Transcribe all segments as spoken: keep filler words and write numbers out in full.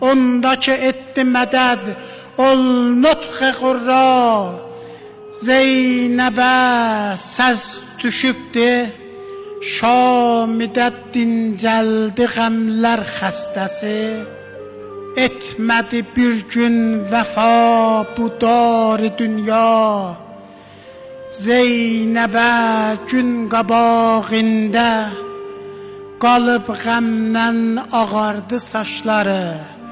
onda ki etdi mədəd ol nutq-ı qurra, Zeynəbə səs düşübdi, Şamidə dincəldi qəmlər xəstəsi, etmədi bir gün vəfa bu dar dünya, Zeynəbə gün qabağında qalıb qəmdən ağardı saçları,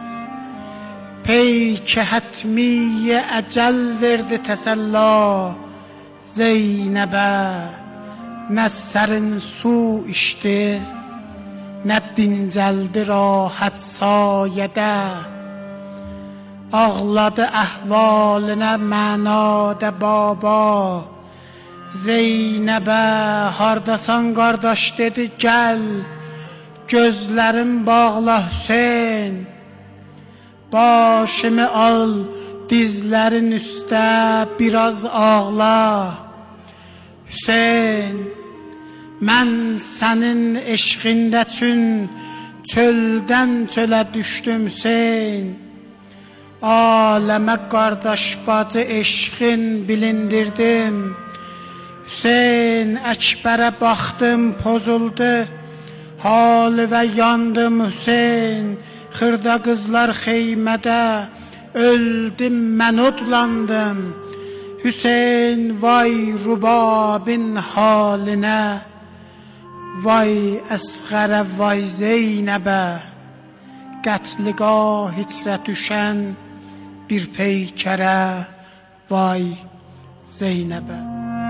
peyki hətmiyə əcəl verdi təsəlla, Zeynəbə nə sərin su içdi, nə dincəldi rahat sayədə, ağladı əhvalinə mənada baba, Zeynəbə hardasan qardaş dedi gəl, gözlərim bağla Hüseyn, başımı al dizlərin üstə biraz ağla, Hüseyn, mən sənin eşqində çün çöldən çölə düşdüm Hüseyn, aləmə qardaş bacı eşqin bilindirdim, Hüseyn Əkbərə baxdım pozuldu halı və yandım Hüseyn, xırda qızlar xeymədə öldüm mən odlandım, Hüseyn vay rubabin halinə, vay əsğərə vay Zeynəbə, qətliqah içrə düşən bir peykərə, vay Zeynəbə.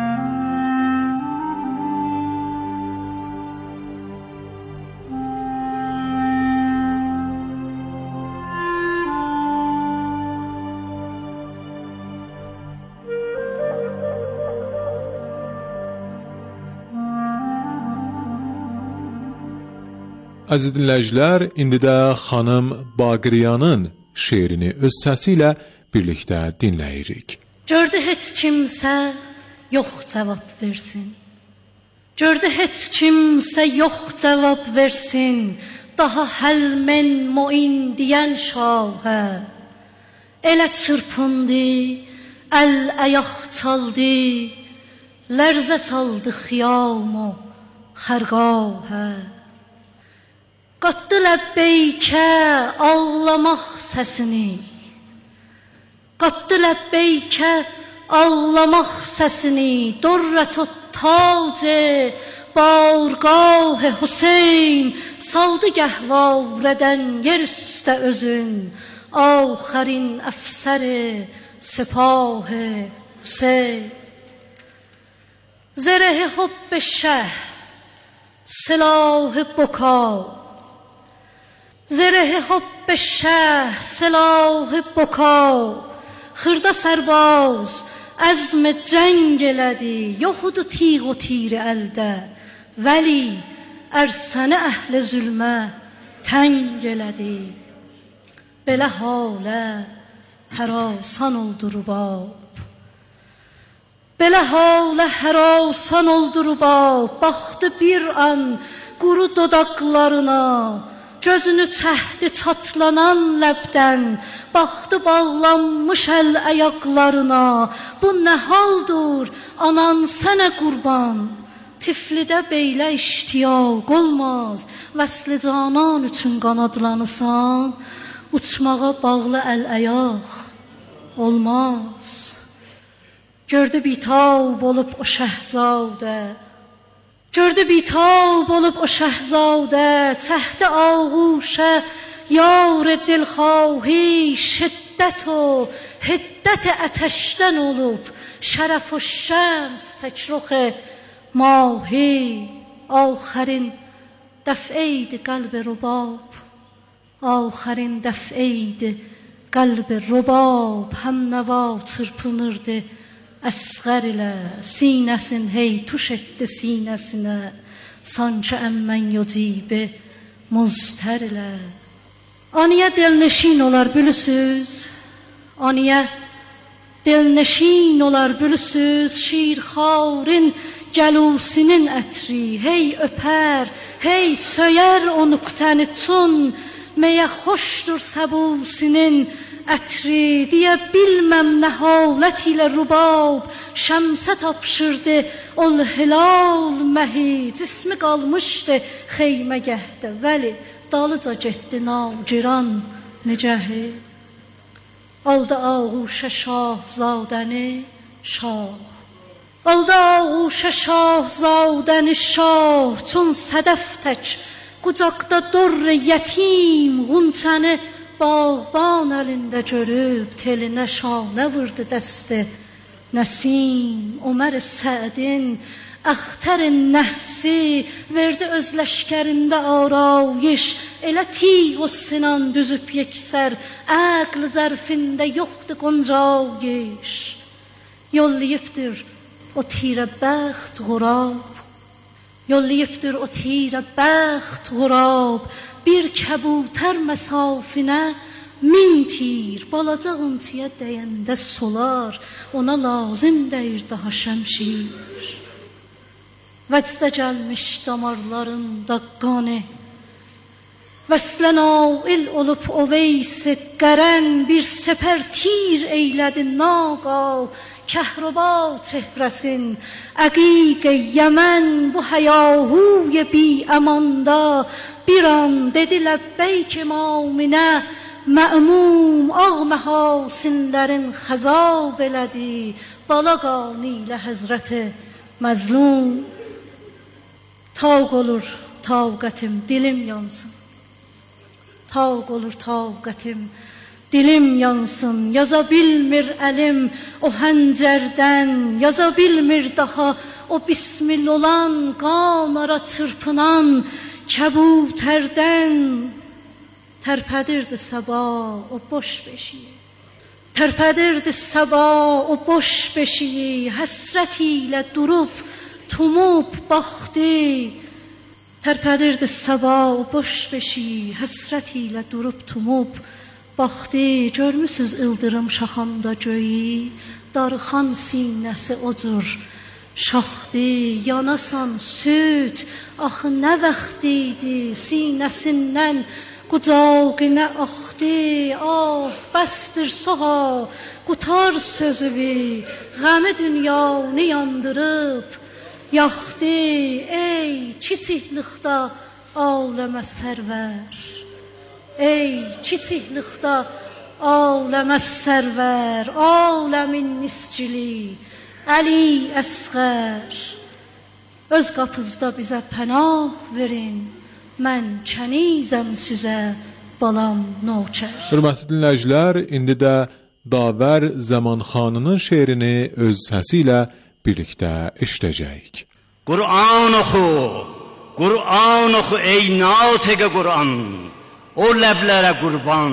Əziz dinləyicilər, indi də xanım Baqiriyanın şeirini öz səsi ilə birlikdə dinləyirik. Gördü heç kimsə yox cavab versin, gördü heç kimsə yox cavab versin, daha həlmən muin deyən şahə, elə çırpındı, əl ayaq çaldı, lərzə saldı xiyam o xərgahə. Qatdı ləbbeykə ağlamaq səsini, qatdı ləbbeykə ağlamaq səsini, Dorrət-ü tac-ı bargah Hüseyn, saldı gəhvarədən yer üstə özün, axərin əfsər-i sepah Hüseyn. Zəreh hübb şəh, silah buka, زره حب شه سلاح بکا، خرده سرباز عزم جنگ لدی، یخود و تیغ و تیر الده، ولی ارسن اهل ظلمه تنگ لدی. بله حاله harasan oldu rubab, belə halə harasan oldu rubab, baxdı bir an quru dodaqlarına, gözünü çəhdi çatlanan ləbdən, baxdı bağlanmış əl ayaqlarına. Bu nə haldır, anan sənə qurban, tiflidə beylə iştiyaq olmaz, vəsli canan üçün qanadlanısan, uçmağa bağlı əl ayaq olmaz. Gördü bitab olub o şəhzadə, gördü bitab olub o şəhzadə, çəhdə ağuşə yar dilxahi, şiddət o hiddət ətəşdən olub, şərəf o şəms təkrux mahi. Axərin dəf'eydi qəlb rubab, axərin dəf'eydi qəlb rubab, həmnəva çırpınırdı əsğər ilə, sinəsin hey tuş etdi sinəsinə, sanki əmmən yocibə muztər ilə. Aniyə dilnəşin olar bülüsüz, aniyə dilnəşin olar bülüsüz, şirxarın gəlusinin ətri, hey öpər, hey söyər o nüqtəni çun, Məyə xoşdur səbusinin ətri, deyə bilməm nə halət ilə rubab. Şəmsə tapşırdı ol hilal məhi, cismi qalmışdı xeyməgəhdə, vəli dalıca getdi naciran necəhi. Aldı ağuşə şahzadəni şah, aldı ağuşə şahzadəni şah, çun sədəf tək qucaqda dorr yetim,ğunçəni bağban əlində görüb telinə şanə vurdu dəsti. Nəsim Ömər Səədin əxtərin nəhsi, verdi öz ləşkərində arayış. Elə tiyq o sinan düzüb yeksər, əql zərfində yoxdur qoncayış. Yollayıbdır o tirə bəxt qurab, yollayıbdır o tirə bəxt qurab. Bir kəbutər məsafinə min tir, balaca untiyə dəyəndə solar, ona lazım deyir daha şəmşir. Vəcdə gəlmiş damarlarında qanı, vəslə nail olub o veysi qərən, bir səpər tir eylədi naqa, kəhruba çehrəsin əqiq Yəmən. Bu həyahuy bi əmanda bir an dedi ləbbeyk maminə, mə'mum ağ məhasinlərin xəzab elədi, balaqani ilə həzrəti məzlum. Tavq olur tavqətim, dilim yansın, tavq olur tavqətim, dilim yansın. Yaza bilmir əlim o həncərdən, yaza bilmir daha o bismil olan, qanara çırpınan kəbutərdən. Tərpədirdi səba o boş beşiyi, tərpədirdi səba o boş beşiyi, həsrət ilə durub tumub baxdı. Tərpədirdi səba o boş beşiyi, həsrət ilə durub tumub baxdı. Görmüsüz ildırım şaxanda göyü, darıxan sinəsi o cür şaxdı. Yanasan süd, axı nə vaxt idi, sinəsindən qucağına axdı. Ah, bəsdir soha, qutar sözüvi, qəmi dünyanı yandırıb yaxdı. Ey kiçiklikdə aləmə sərvər, ey kiçiklikdə aləmə sərvər, aləmin niscili Əli Əsğər. Öz qapınızda bizə pənah verin, mən kənizəm sizə balam nökər. Hörmətli dinləyicilər, indi də Davər Zəmanxanının şeirini öz səsi ilə birlikdə eşidəcəyik. Qur'an oxu, Qur'an oxu ey natiq Qur'an, o ləblərə qurban.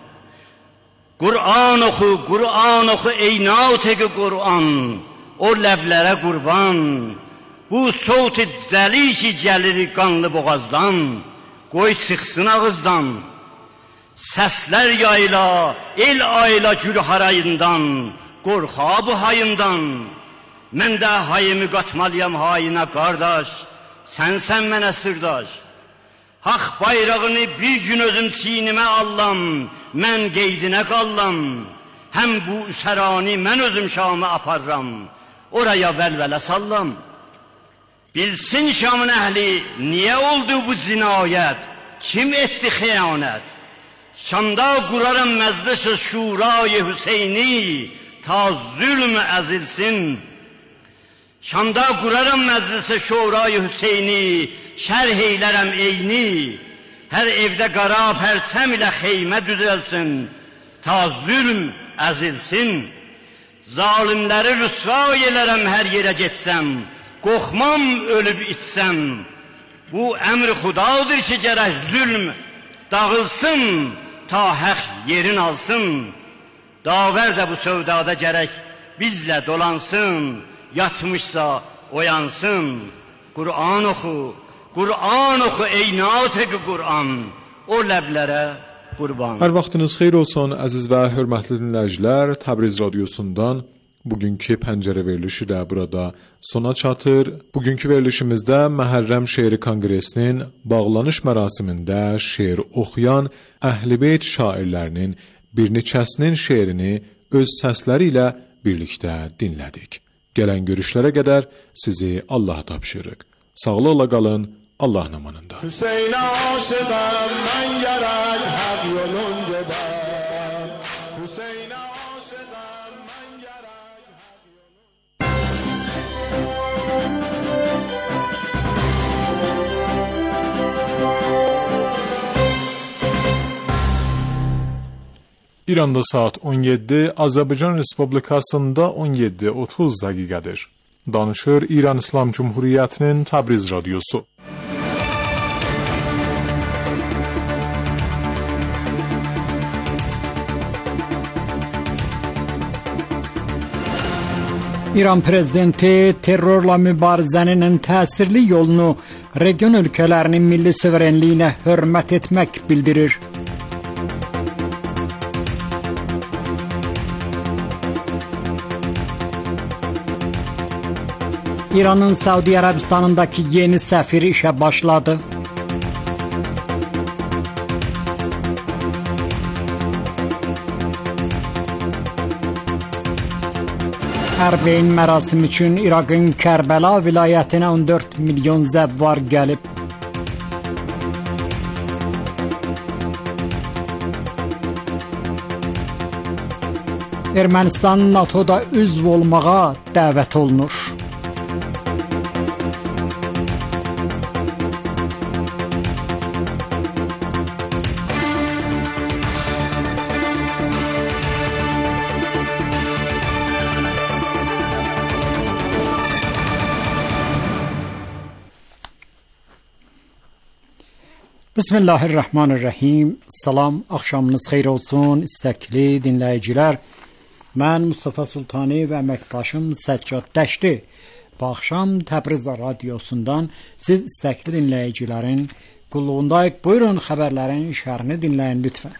Qur'an oxu, Qur'an oxu ey natiq Qur'an, o ləblərə qurban. Bu soğut-i zəli ki gəlir qanlı boğazdan, qoy çıxsın ağızdan. Səslər yayla, el ayla gül harayından, qorxa bu hayından. Mən də hayımı qatmalıyam hayına qardaş, sənsən mənə sırdaş. Haq bayrağını bir gün özüm çiynimə allam, mən qeydinə qallam. Həm bu üsərani mən özüm Şamı aparram, oraya vəlvələ sallam. Bilsin Şamın əhli, niyə oldu bu cinayət, kim etdi xəyanət? Şamda quraram məclis-i şurayı Hüseyni, ta zülm əzilsin. Şamda quraram məclis-i şurayı Hüseyni, şərh eylərəm eyni. Hər evdə qara pərçəm ilə xeymə düzəlsin, ta zülm əzilsin. Zalimləri rüsvay elərəm hər yerə getsəm, qorxmam ölüb içsəm. Bu əmr xudadır ki gərək zülm dağılsın, ta həq yerin alsın. Davər də bu sövdada gərək bizlə dolansın, yatmışsa oyansın. Qur'an oxu, Qur'an oxu ey natiq Qur'an, o ləblərə qurban. Hər vaxtınız xeyir olsun əziz və hörmətli dinləyicilər. Təbriz radiosundan bugünkü pəncərə verilişi də burada sona çatır. Bugünkü verilişimizdə Məhərrəm Şeiri Konqresinin bağlanış mərasimində şeir oxuyan Əhl-i-Beyt şairlərinin bir neçəsinin şeirini öz səsləri ilə birlikdə dinlədik. Gələn görüşlərə qədər sizi Allah'a tapşırıq. Sağlıqla qalın, Allah'ın amanında. Hüseyin aşıqam, mən gərək haq yolun gedəm. Hüseyin aşıqam, mən gərək haq yolun. İranda saat on yeddi, Azərbaycan Respublikasında on yeddi otuz dəqiqədir. Danışır İran İslam Cumhuriyyətinin Təbriz radiosu. İran prezidenti terrorla mübarizənin ən təsirli yolunu region ölkələrinin milli suverenliyinə hörmət etmək bildirir. İranın Saudi Ərəbistanındakı yeni səfiri işə başladı. Hərbeyn mərasim üçün İraqın Kərbəla vilayətinə on dörd milyon zəvvar gəlib. Ermənistan NATO'da üzv olmağa dəvət olunur. Bismillahirrahmanirrahim. Salam, axşamınız xeyir olsun, istəkli dinləyicilər. Mən Mustafa Sultani və əməkdaşım Səccad Dəşti. Bu axşam Təbriz radiosundan siz istəkli dinləyicilərin qulluğundayıq. Buyurun, xəbərlərin şərhini dinləyin lütfən.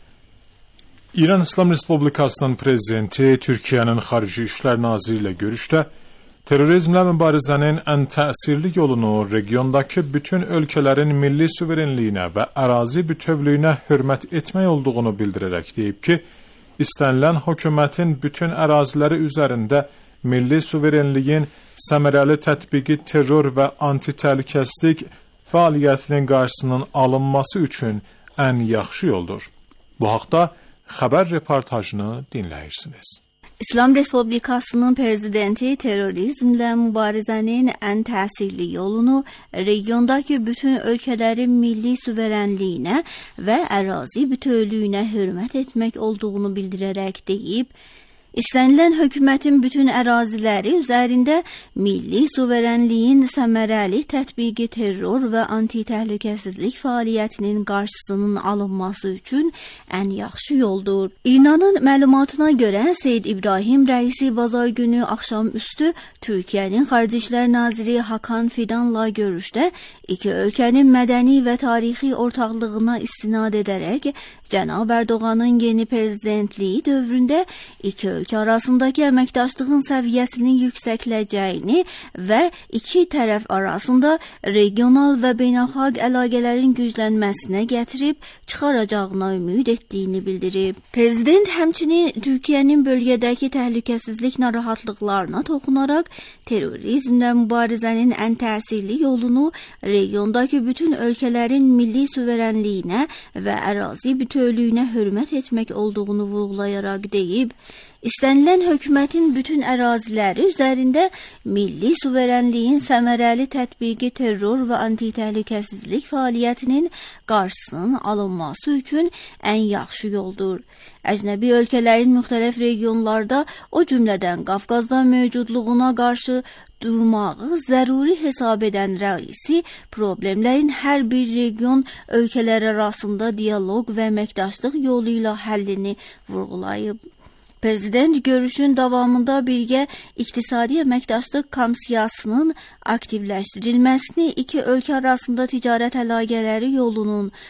İran İslam Respublikasının prezidenti Türkiyənin Xarici İşlər Naziri ilə görüşdə terrorizmlə mübarizənin ən təsirli yolunu regiondakı bütün ölkələrin milli suverenliyinə və ərazi bütövlüyünə hörmət etmək olduğunu bildirərək deyib ki, istənilən hökumətin bütün əraziləri üzərində milli suverenliyin səmərəli tətbiqi terror və anti-təhlükəsizlik fəaliyyətinin qarşısının alınması üçün ən yaxşı yoldur. Bu haqda xəbər reportajını dinləyirsiniz. İslam Respublikasının prezidenti terrorizmlə mübarizənin ən təsirli yolunu regiondakı bütün ölkələrin milli suverenliyinə və ərazi bütövlüyünə hörmət etmək olduğunu bildirərək deyib, İstənilən hökumətin bütün əraziləri üzərində milli suverenliyin səmərəli tətbiqi terror və anti-təhlükəsizlik fəaliyyətinin qarşısının alınması üçün ən yaxşı yoldur. İRNA'nın məlumatına görə Seyid İbrahim rəisi bazar günü axşam üstü Türkiyənin Xarici İşlər Naziri Hakan Fidanla görüşdə iki ölkənin mədəni və tarixi ortaqlığına istinad edərək Cənab Erdoğan'ın yeni prezidentliyi dövründə iki ölkə arasındakı əməkdaşlığın səviyyəsinin yüksəkləcəyini və iki tərəf arasında regional və beynəlxalq əlaqələrin güclənməsinə gətirib çıxaracağına ümid etdiyini bildirib. Prezident həmçinin Türkiyənin bölgədəki təhlükəsizlik narahatlıqlarına toxunaraq terrorizmlə mübarizənin ən təsirli yolunu regiondakı bütün ölkələrin milli suverenliyinə və ərazi bütövlüyünə hörmət etmək olduğunu vurğulayaraq deyib, İstənilən hökumətin bütün əraziləri üzərində milli suverenliyin səmərəli tətbiqi terror və anti-təhlükəsizlik fəaliyyətinin qarşısının alınması üçün ən yaxşı yoldur. Əcnəbi ölkələrin müxtəlif regionlarda, o cümlədən Qafqazda mövcudluğuna qarşı durmağı zəruri hesab edən rəisi, problemlərin hər bir region ölkələr arasında dialoq və əməkdaşlıq yolu ilə həllini vurğulayıb. Prezident görüşün davamında birgə iqtisadi əməkdaşlıq komissiyasının aktivləşdirilməsini, iki ölkə arasında ticarət əlaqələri yolunun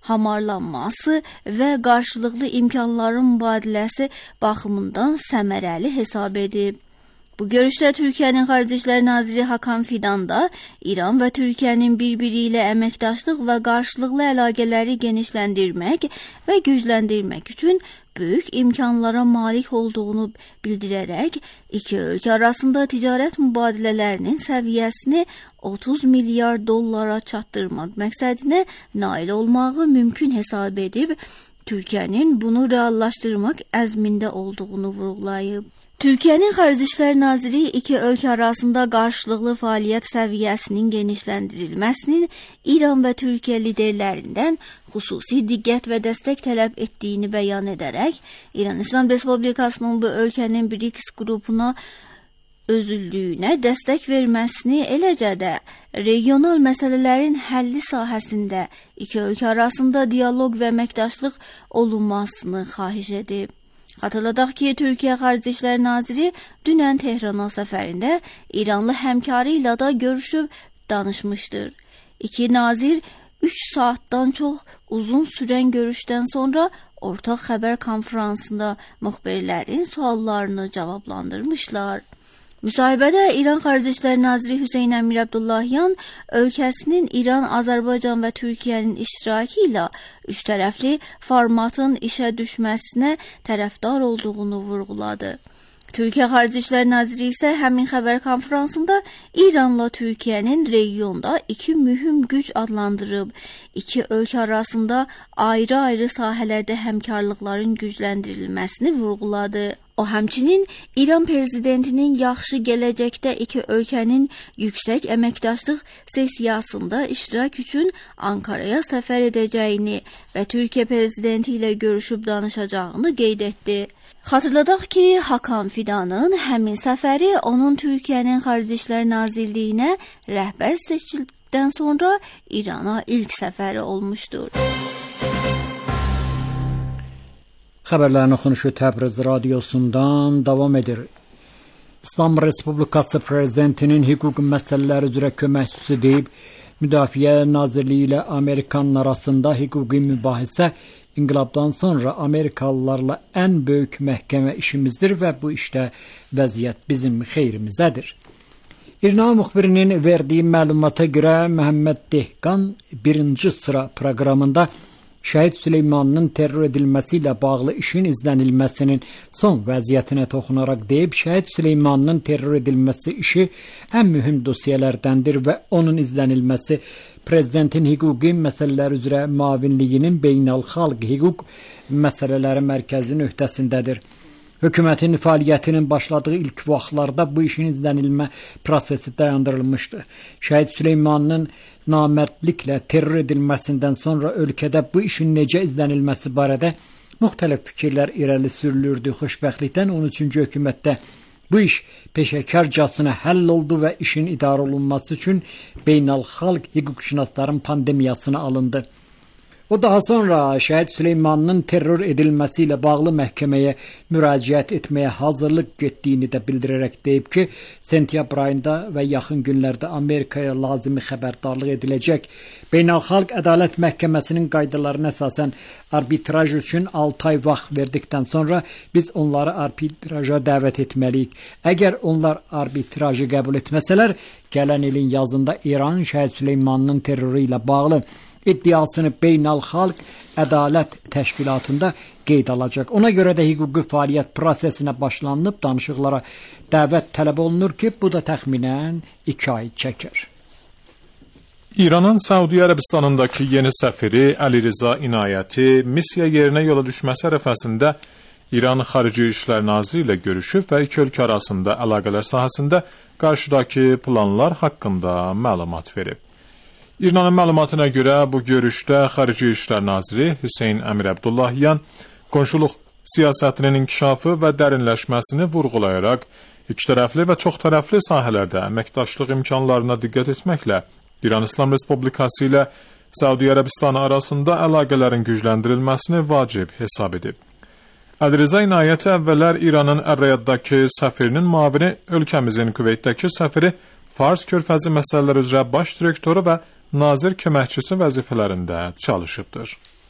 hamarlanması və qarşılıqlı imkanların mübadiləsi baxımından səmərəli hesab edib. Bu görüşdə Türkiyənin Xarici İşlər Naziri Hakan Fidan da İran və Türkiyənin bir-biri ilə əməkdaşlıq və qarşılıqlı əlaqələri genişləndirmək və gücləndirmək üçün böyük imkanlara malik olduğunu bildirərək, iki ölkə arasında ticarət mübadilələrinin səviyyəsini otuz milyar dollara çatdırmaq məqsədinə nail olmağı mümkün hesab edib, Türkiyənin bunu reallaşdırmaq əzmində olduğunu vurğulayıb. Türkiyənin Xarici İşlər Naziri iki ölkə arasında qarşılıqlı fəaliyyət səviyyəsinin genişləndirilməsinin İran və Türkiyə liderlərindən xüsusi diqqət və dəstək tələb etdiyini bəyan edərək, İran İslam Respublikasının bu ölkənin BRICS qrupuna özüllüyünə dəstək verməsini, eləcə də regional məsələlərin həlli sahəsində iki ölkə arasında dialoq və əməkdaşlıq olunmasını xahiş edib. Xatırladaq ki, Türkiyə Xarici İşlər Naziri dünən Tehrana səfərində İranlı həmkarı ilə də görüşüb danışmışdır. İki nazir üç saatdan çox uzun sürən görüşdən sonra ortaq xəbər konferansında müxbirlərin suallarını cavablandırmışlar. Müsahibədə İran Xarici İşlər Naziri Hüseyn Əmir Abdullahyan ölkəsinin İran, Azərbaycan və Türkiyənin iştirakı ilə üç tərəfli formatın işə düşməsinə tərəfdar olduğunu vurğuladı. Türkiyə Xarici İşlər Naziri isə həmin xəbər konferansında İranla Türkiyənin regionda iki mühüm güc adlandırıb, iki ölkə arasında ayrı-ayrı sahələrdə həmkarlıqların gücləndirilməsini vurğuladı. O həmçinin İran prezidentinin yaxşı gələcəkdə iki ölkənin yüksək əməkdaşlıq sessiyasında iştirak üçün Ankaraya səfər edəcəyini və Türkiyə prezidenti ilə görüşüb danışacağını qeyd etdi. Xatırladaq ki, Hakan Fidanın həmin səfəri onun Türkiyənin Xarici İşlər Nazirliyinə rəhbər seçildikdən sonra İrana ilk səfəri olmuşdur. Xəbərlərin oxunuşu Təbriz radiosundan davam edir. İslam Respublikası Prezidentinin hüquq məsələləri üzrə köməkçisi deyib, Müdafiə Nazirliyi ilə Amerikanın arasında hüquqi mübahisə İnqilabdan sonra Amerikalılarla ən böyük məhkəmə işimizdir və bu işdə vəziyyət bizim xeyrimizədir. İrna müxbirinin verdiyi məlumata görə Məhəmməd Dehqan birinci sıra proqramında Şəhid Süleymanın terror edilməsi ilə bağlı işin izlənilməsinin son vəziyyətinə toxunaraq deyib, Şəhid Süleymanın terror edilməsi işi ən mühüm dosiyələrdəndir və onun izlənilməsi Prezidentin hüquqi məsələlər üzrə müavinliyinin beynəlxalq hüquq məsələləri mərkəzinin öhdəsindədir. Hökumətin fəaliyyətinin başladığı ilk vaxtlarda bu işin izlənilmə prosesi dayandırılmışdı. Şəhid Süleymanın namərdliklə terror edilməsindən sonra ölkədə bu işin necə izlənilməsi barədə müxtəlif fikirlər irəli sürülürdü. Xoşbəxtlikdən on üçüncü hökumətdə bu iş peşəkarcasına həll oldu və işin idarə olunması üçün beynəlxalq hüquqşünasların pandemiyasına alındı. O daha sonra Şəhid Süleymanın terror edilməsi ilə bağlı məhkəməyə müraciət etməyə hazırlıq getdiyini də bildirərək deyib ki, sentyabr ayında və yaxın günlərdə Amerikaya lazımi xəbərdarlıq ediləcək. Beynəlxalq Ədalət Məhkəməsinin qaydalarına əsasən arbitraj üçün altı ay vaxt verdikdən sonra biz onları arbitraja dəvət etməliyik. Əgər onlar arbitrajı qəbul etməsələr, gələn ilin yazında İran Şəhid Süleymanın terroru ilə bağlı iddiasını beynəlxalq ədalət təşkilatında qeyd alacaq. Ona görə də hüquqi fəaliyyət prosesinə başlanılıb danışıqlara dəvət tələb olunur ki, bu da təxminən iki ay çəkir. İranın Səudi Ərəbistanındakı yeni səfiri Əli Rza İnayəti missiya yerinə yola düşməsi ərəfəsində İran Xarici İşlər Naziri ilə görüşüb və iki ölkə arasında əlaqələr sahəsində qarşıdakı planlar haqqında məlumat verib. İranın məlumatına görə bu görüşdə Xarici İşlər Naziri Hüseyn Əmir Abdullahyan qonşuluq siyasətinin inkişafı və dərinləşməsini vurğulayaraq ikitərəfli və çoxtərəfli sahələrdə əməkdaşlıq imkanlarına diqqət etməklə İran İslam Respublikası ilə Səudi Ərəbistanı arasında əlaqələrin gücləndirilməsini vacib hesab edib. Əli Rza İnayəti əvvəllər İranın Əl-Riyaddakı səfirinin müavini, ölkəmizin Küveytdəki səfiri, Fars körfəzi məsələləri üzrə baş direktoru və nazir köməkçisi vəzifələrində çalışıbdır.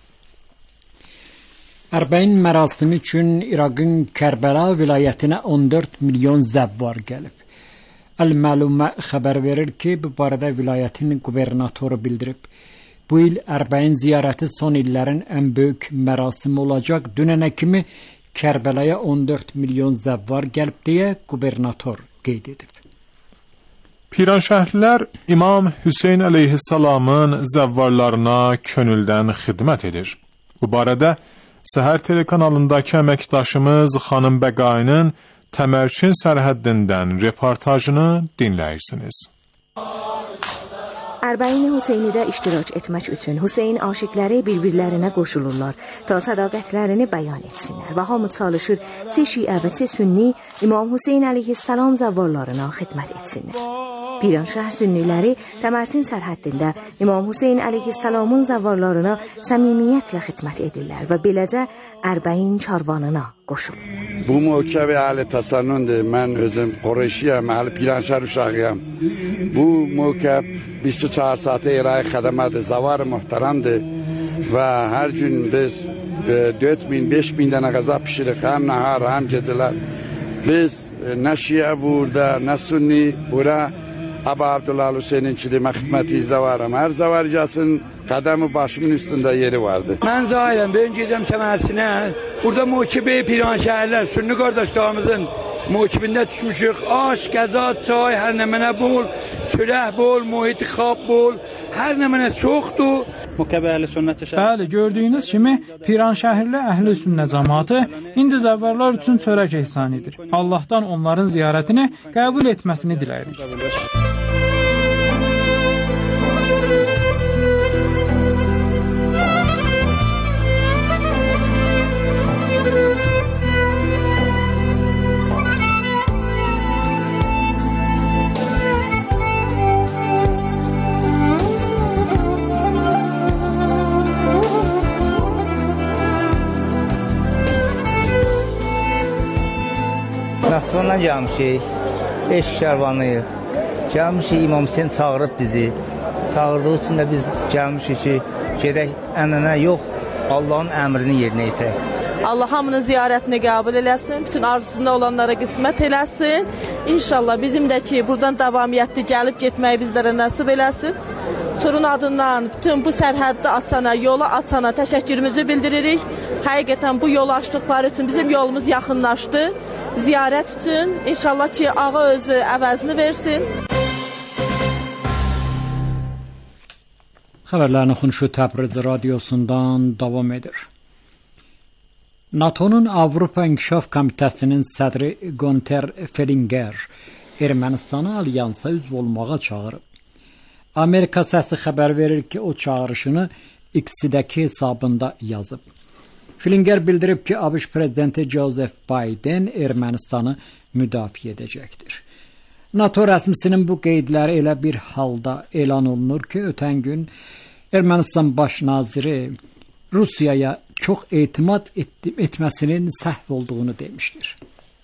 Ərbəin mərasimi üçün İraqın Kərbəla vilayətinə on dörd milyon zəvvar gəlib. Əl-Məlumə xəbər verir ki, bu barədə vilayətin qubernatoru bildirib. Bu il Ərbəin ziyarəti son illərin ən böyük mərasimi olacaq. Dünənə kimi Kərbəlaya on dörd milyon zəvvar gəlib deyə qubernator qeyd edib. Piranşəhrilər İmam Hüseyn əleyhissalamın zəvvarlarına könüldən xidmət edir. Bu barədə Səhər telekanalındakı əməkdaşımız xanım Bəqainin Təmərkin sərhəddindən reportajını dinləyirsiniz. Ərbəin Hüseynidə iştirak etmək üçün Hüseyn aşiqləri bir-birlərinə qoşulurlar ta sədaqətlərini bəyan etsinlər və hamı çalışır çə şiə və çə sünni İmam Hüseyn əleyhissalam zəvvarlarına xidmət etsinlər. Piranşəhr sünniləri Təmərsin sərhəddində İmam Hüseyn əleyhissalamın zəvvarlarına səmimiyyətlə xidmət edirlər və beləcə Ərbəin karvanına qoşulur. Bu mövkəb əhli təsənnündür. Mən özüm Qureyşiyəm, əhli Piranşəhr uşağıyam. Bu mövkəb بیست و چهار ساعته ارائه خدمات زوار محترمdir və hər gün biz dörd min beş min dənə qəza pişiririk, həm nahar, həm gecələr. Biz nə şiə burada, nə sünni bura Aba Abdullah Hüseyninkidir, mən xidmətinizdə varam. Hər zavarcasının qədəmi başımın üstündə yeri vardır. Mən Zahirəm, ben gedirəm Təmərsinə. Burada mövkibi Piranşəhərlər, sünni qardaşlarımızın mövkibində düşmüşük. Aş, qəza, çay, hər nə mənə bol, çörək bol, mühit xab bol, hər nə mənə çoxdur. Bəli, gördüyünüz kimi Piranşəhərli əhli sünnə cəmaatı indi zəvvarlar üçün çörək ehsan edir. Allahdan onların ziyarətini qəbul etməsini diləyirik. Naxçıvandan gəlmişik, eşq şərvanıyıq. Gəlmişik, İmam Hüseyn çağırıb bizi. Çağırdığı üçün də biz gəlmişik ki, gedək ənənə yox, Allahın əmrini yerinə yetirək. Allah hamının ziyarətini qəbul eləsin, bütün arzusunda olanlara qismət eləsin. İnşallah bizim də ki, buradan davamiyyətli gəlib getməyi bizlərə nəsib eləsin. Turun adından bütün bu sərhəddə açana, yola açana təşəkkürümüzü bildiririk. Həqiqətən bu yolu açdıqları üçün bizim yolumuz yaxınlaşdı. Ziyarət üçün inşallah ki, ağa özü əvəzini versin. Xəbərlərin oxunuşu Təbriz radiosundan davam edir. NATO'nun Avropa İnkişaf Komitəsinin sədri Günter Oettinger Ermənistanı alyansa üzv olmağa çağırıb. Amerika səsi xəbər verir ki, o çağırışını X-dəki hesabında yazıb. Oettinger bildirib ki, ABŞ prezidenti Joseph Biden Ermənistanı müdafiə edəcəkdir. NATO rəsmisinin bu qeydləri elə bir halda elan olunur ki, ötən gün Ermənistan baş naziri Rusiyaya çox etimad etməsinin səhv olduğunu demişdir.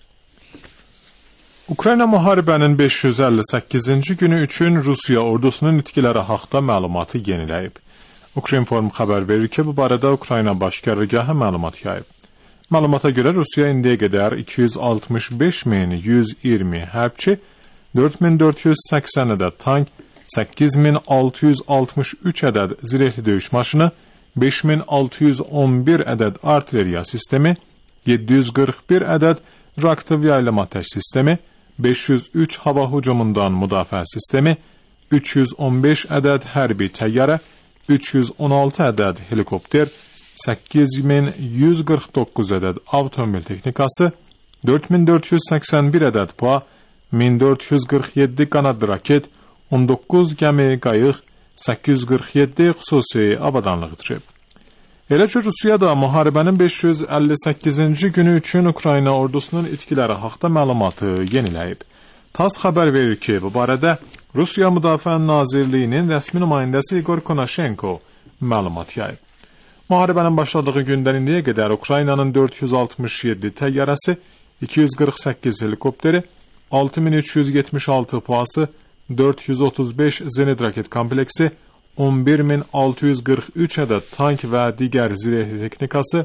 Ukrayna müharibənin beş yüz əlli səkkizinci günü üçün Rusiya ordusunun itkiləri haqda məlumatı yeniləyib. Ukrinform xəbər verir ki, bu barədə Ukrayna baş qərargahı məlumat yayıb. Məlumata görə Rusiya indiyə qədər iki yüz altmış beş min yüz iyirmi hərbçi, dörd min dörd yüz səksən ədəd tank, səkkiz min altı yüz altmış üç ədəd zirehli döyüş maşını, beş min altı yüz on bir ədəd artilleriya sistemi, yeddi yüz qırx bir ədəd reaktiv yaylama təş sistemi, beş yüz üç hava hücumundan müdafiə sistemi, üç yüz on beş ədəd hərbi təyyarə, üç yüz on altı ədəd helikopter, səkkiz min yüz qırx doqquz ədəd avtomobil texnikası, dörd min dörd yüz səksən bir ədəd PUA, min dörd yüz qırx yeddi qanadlı raket, on doqquz gəmi qayıq, səkkiz yüz qırx yeddi xüsusi avadanlıq itirib. Elə ki, Rusiya da müharibənin beş yüz əlli səkkizinci günü üçün Ukrayna ordusunun itkiləri haqda məlumatı yeniləyib. TASS xəbər verir ki, bu barədə Rusiya Müdafiə Nazirliyinin rəsmi nümayəndəsi Igor Konashenko məlumat yayıb. Müharibənin başladığı gündən indiyə qədər Ukraynanın dörd yüz altmış yeddi təyyarəsi, iki yüz qırx səkkiz helikopteri, altı min üç yüz yetmiş altı PUA-sı, dörd yüz otuz beş zenit raket kompleksi, on bir min altı yüz qırx üç ədəd tank və digər zirehli texnikası,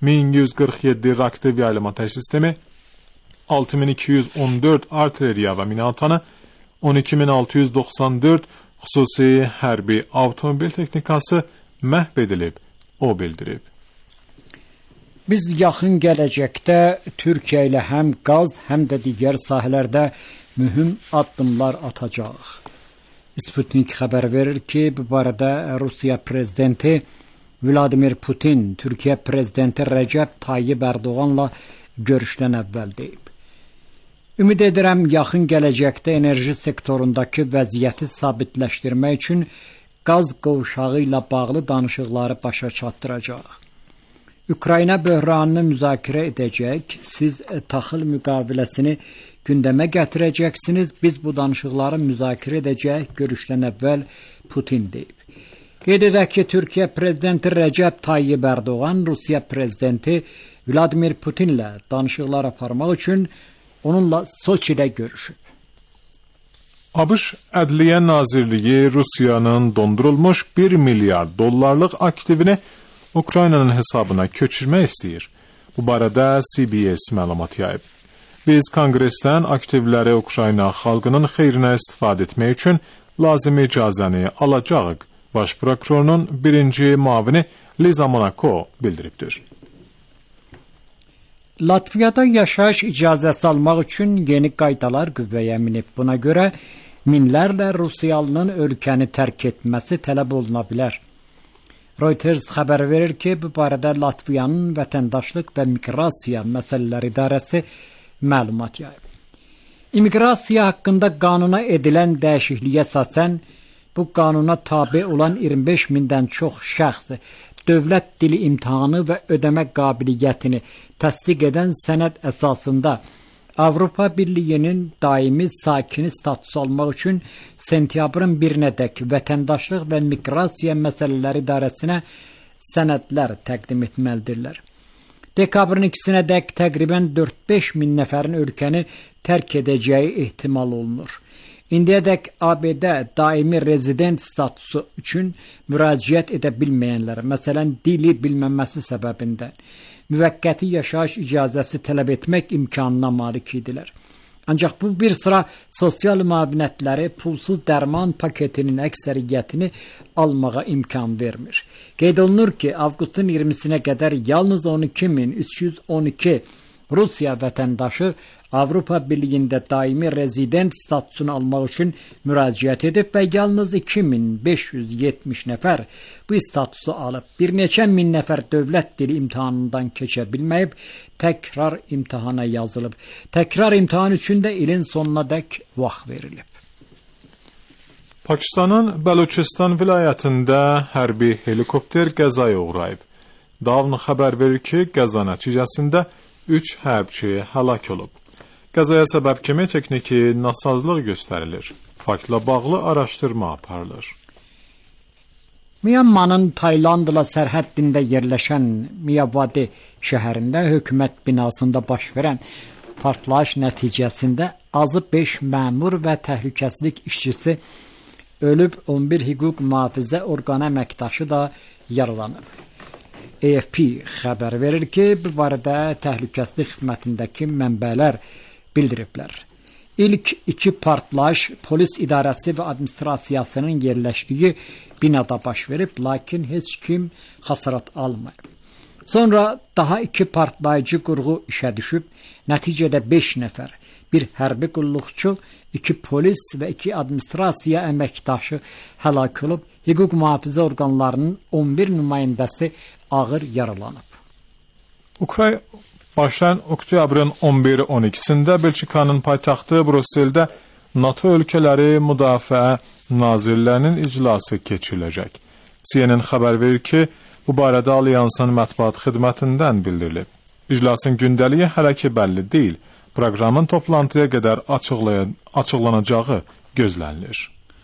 min yüz qırx yeddi reaktiv yaylım ateş sistemi, altı min iki yüz on dörd artilleriya və minatanı, on iki min altı yüz doxsan dörd xüsusi hərbi avtomobil texnikası məhv edilib, o bildirib. Biz yaxın gələcəkdə Türkiyə ilə həm qaz, həm də digər sahələrdə mühüm addımlar atacağıq. Sputnik xəbər verir ki, bu barədə Rusiya prezidenti Vladimir Putin Türkiyə prezidenti Rəcəb Tayyib Ərdoğanla görüşdən əvvəl deyib. Ümid edirəm, yaxın gələcəkdə enerji sektorundakı vəziyyəti sabitləşdirmək üçün qaz qovşağı ilə bağlı danışıqları başa çatdıracaq. Ukrayna böhranını müzakirə edəcək, siz taxıl müqaviləsini gündəmə gətirəcəksiniz, biz bu danışıqları müzakirə edəcək, görüşdən əvvəl Putin deyib. Qeyd edək ki, Türkiyə prezidenti Rəcəb Tayyib Ərdoğan Rusiya prezidenti Vladimir Putinlə danışıqlar aparmaq üçün onunla Soçidə görüşüb. ABŞ Ədliyyə Nazirliyi Rusiyanın dondurulmuş bir milyard dollarlıq aktivini Ukraynanın hesabına köçürmək istəyir. Bu barədə C B S məlumat yayıb. Biz Konqresdən aktivləri Ukrayna xalqının xeyrinə istifadə etmək üçün lazımi icazəni alacağıq, Baş prokurorunun birinci mavini Liza Monaco bildiribdir. Latviyada yaşayış icazəsi almaq üçün yeni qaydalar qüvvəyə minib. Buna görə minlərlə Rusiyalının ölkəni tərk etməsi tələb oluna bilər. Reuters xəbər verir ki, bu barədə Latviyanın Vətəndaşlıq və Miqrasiya Məsələləri İdarəsi məlumat yayıb. İmiqrasiya haqqında qanuna edilən dəyişikliyə əsasən, bu qanuna tabe olan iyirmi beş mindən çox şəxs dövlət dili imtahanı və ödəmə qabiliyyətini təsdiq edən sənəd əsasında Avropa Birliyinin daimi sakini statusu almaq üçün sentyabrın birinədək Vətəndaşlıq və Miqrasiya Məsələləri İdarəsinə sənədlər təqdim etməlidirlər. Dekabrın ikisinədək təqribən dörd beş min nəfərin ölkəni tərk edəcəyi ehtimal olunur. İndiyədək A B D daimi rezident statusu üçün müraciət edə bilməyənlər, məsələn, dili bilməməsi səbəbindən müvəqqəti yaşayış icazəsi tələb etmək imkanına malik idilər. Ancaq bu bir sıra sosial müavinətləri pulsuz dərman paketinin əksəriyyətini almağa imkan vermir. Qeyd olunur ki, avqustun iyirmisinə qədər yalnız on iki min üç yüz on iki Rusiya vətəndaşı Avropa Birliyində daimi rezident statusunu almaq üçün müraciət edib və yalnız iki min beş yüz yetmiş nəfər bu statusu alıb. Bir neçə min nəfər dövlət dili imtahanından keçə bilməyib, təkrar imtahana yazılıb. Təkrar imtahan üçün də ilin sonuna dək vaxt verilib. Pakistanın Bəluçistan vilayətində hərbi helikopter qəzaya uğrayıb. Davn xəbər verir ki, qəza nəticəsində üç hərbçi həlak olub. Qəzaya səbəb kimi texniki nasazlıq göstərilir. Faktla bağlı araşdırma aparılır. Myanmanın Taylandla sərhəddində yerləşən Miyavadi şəhərində hökumət binasında baş verən partlayış nəticəsində azı beş məmur və təhlükəsizlik işçisi ölüb, on bir hüquq mühafizə orqanı əməkdaşı da yaralanıb. A F P xəbər verir ki, bu barədə təhlükəsizlik xidmətindəki mənbələr bildiriblər. İlk iki partlayış polis idarəsi və administrasiyasının yerləşdiyi binada baş verib, lakin heç kim xəsarət almayıb. Sonra daha iki partlayıcı qurğu işə düşüb, nəticədə beş nəfər, bir hərbi qulluqçu, iki polis və iki administrasiya əməkdaşı həlak olub, hüquq mühafizə orqanlarının on bir nümayəndəsi ağır yaralanıb. Ukrayna başlayan oktyabrın on bir on ikisində Belçikanın paytaxtı Brüsseldə NATO ölkələri müdafiə nazirlərinin iclası keçiriləcək. C N N xəbər verir ki, bu barədə Alyansın mətbuat xidmətindən bildirilib. İclasın gündəliyi hələ ki bəlli deyil. Proqramın toplantıya qədər açıqlanacağı gözlənilir.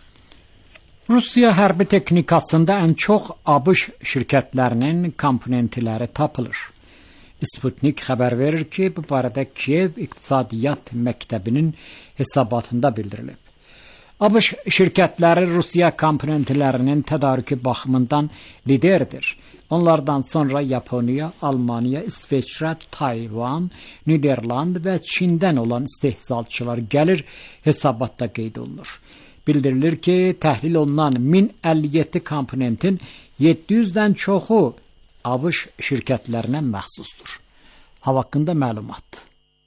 Rusiya hərbi texnikasında ən çox ABŞ şirkətlərinin komponentləri tapılır. Sputnik xəbər verir ki, bu barədə Kiyev İqtisadiyyat Məktəbinin hesabatında bildirilib. ABŞ şirkətləri Rusiya komponentlərinin tədarükü baxımından liderdir. Onlardan sonra Yaponiya, Almaniya, İsveçrə, Tayvan, Niderland və Çindən olan istehsalçılar gəlir hesabatda qeyd olunur. Bildirilir ki, təhlil olunan min əlli yeddi komponentin yeddi yüzdən çoxu ABŞ şirkətlərinə məxsusdur. Hava haqqında məlumat.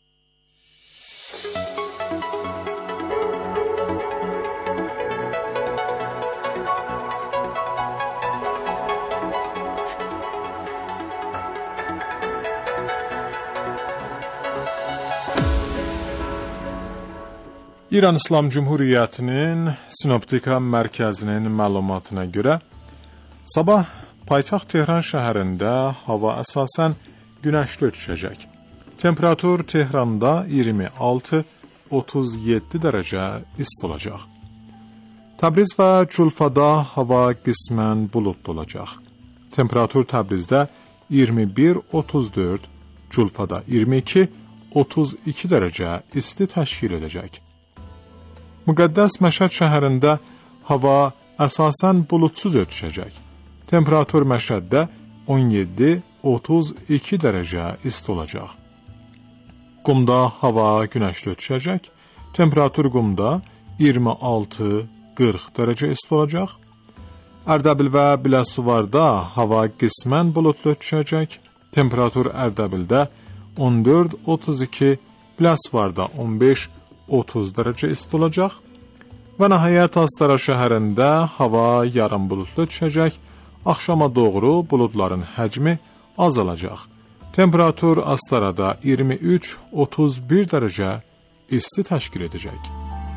İran İslam Cumhuriyyətinin Sinoptika Mərkəzinin məlumatına görə sabah paytaxt Tehran şəhərində hava əsasən günəşli ötüşəcək. Temperatur Tehranda iyirmi altı otuz yeddi dərəcə isti olacaq. Təbriz və Culfada hava qismən buludlu olacaq. Temperatur Təbrizdə iyirmi bir otuz dörd, Culfada iyirmi iki otuz iki dərəcə isti təşkil edəcək. Müqəddəs Məşəd şəhərində hava əsasən buludsuz ötüşəcək. Temperatur Məşəddə on yeddi otuz iki dərəcə isti olacaq. Qumda hava günəşli ötüşəcək. Temperatur Qumda iyirmi altı qırx dərəcə isti olacaq. Ərdəbil və Biləsuvarda hava qismən buludlu ötüşəcək. Temperatur Ərdəbildə on dörd otuz iki, Biləsuvarda on beş otuz dərəcə isti olacaq və nəhayət Astara şəhərində hava yarım buludlu düşəcək. Axşama doğru buludların həcmi azalacaq. Temperatur Astarada iyirmi üç otuz bir dərəcə isti təşkil edəcək.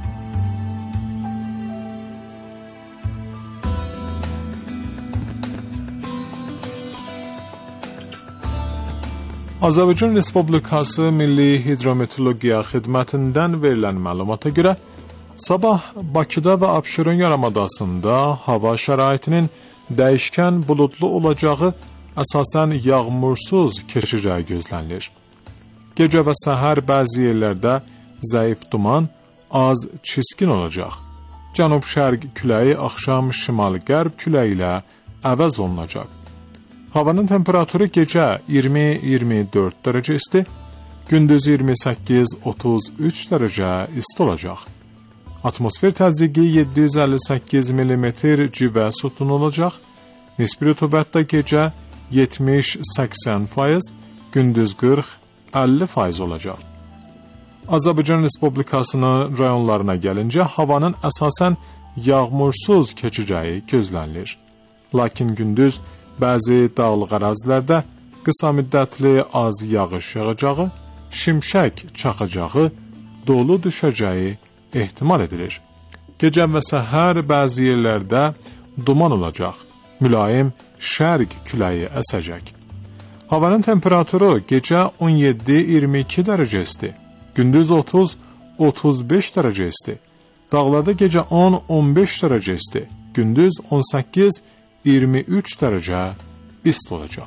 Azərbaycan Respublikası Milli Hidrometeorologiya Xidmətindən verilən məlumata görə sabah Bakıda və Abşeron yarımadasında hava şəraitinin dəyişkən buludlu olacağı, əsasən yağmursuz keçəcəyi gözlənilir. Gecə və səhər bəzi yerlərdə zəif duman, az çiskin olacaq. Cənub-şərq küləyi axşam şimal-qərb küləyi ilə əvəz olunacaq. Havanın temperaturu gecə iyirmi iyirmi dörd dərəcə isti, gündüz iyirmi səkkiz otuz üç dərəcə isti olacaq. Atmosfer təzyiqi yeddi yüz əlli səkkiz millimetr civə sütunu olacaq. Nisbi rütubət də gecə yetmiş səksən faiz, gündüz qırx əlli faiz olacaq. Azərbaycan Respublikasının rayonlarına gəlincə havanın əsasən yağmursuz keçəcəyi gözlənilir. Lakin gündüz bəzi dağlıq ərazilərdə qısa müddətli az yağış yağacağı, şimşək çaxacağı, dolu düşəcəyi ehtimal edilir. Gecə və səhər bəzi yerlərdə duman olacaq, mülayim şərq küləyi əsəcək. Havanın temperaturu gecə on yeddi iyirmi iki dərəcə isti, gündüz otuz otuz beş dərəcə isti. Dağlarda gecə on on beş dərəcə isti, gündüz on səkkiz iyirmi üç dərəcə isti olacaq.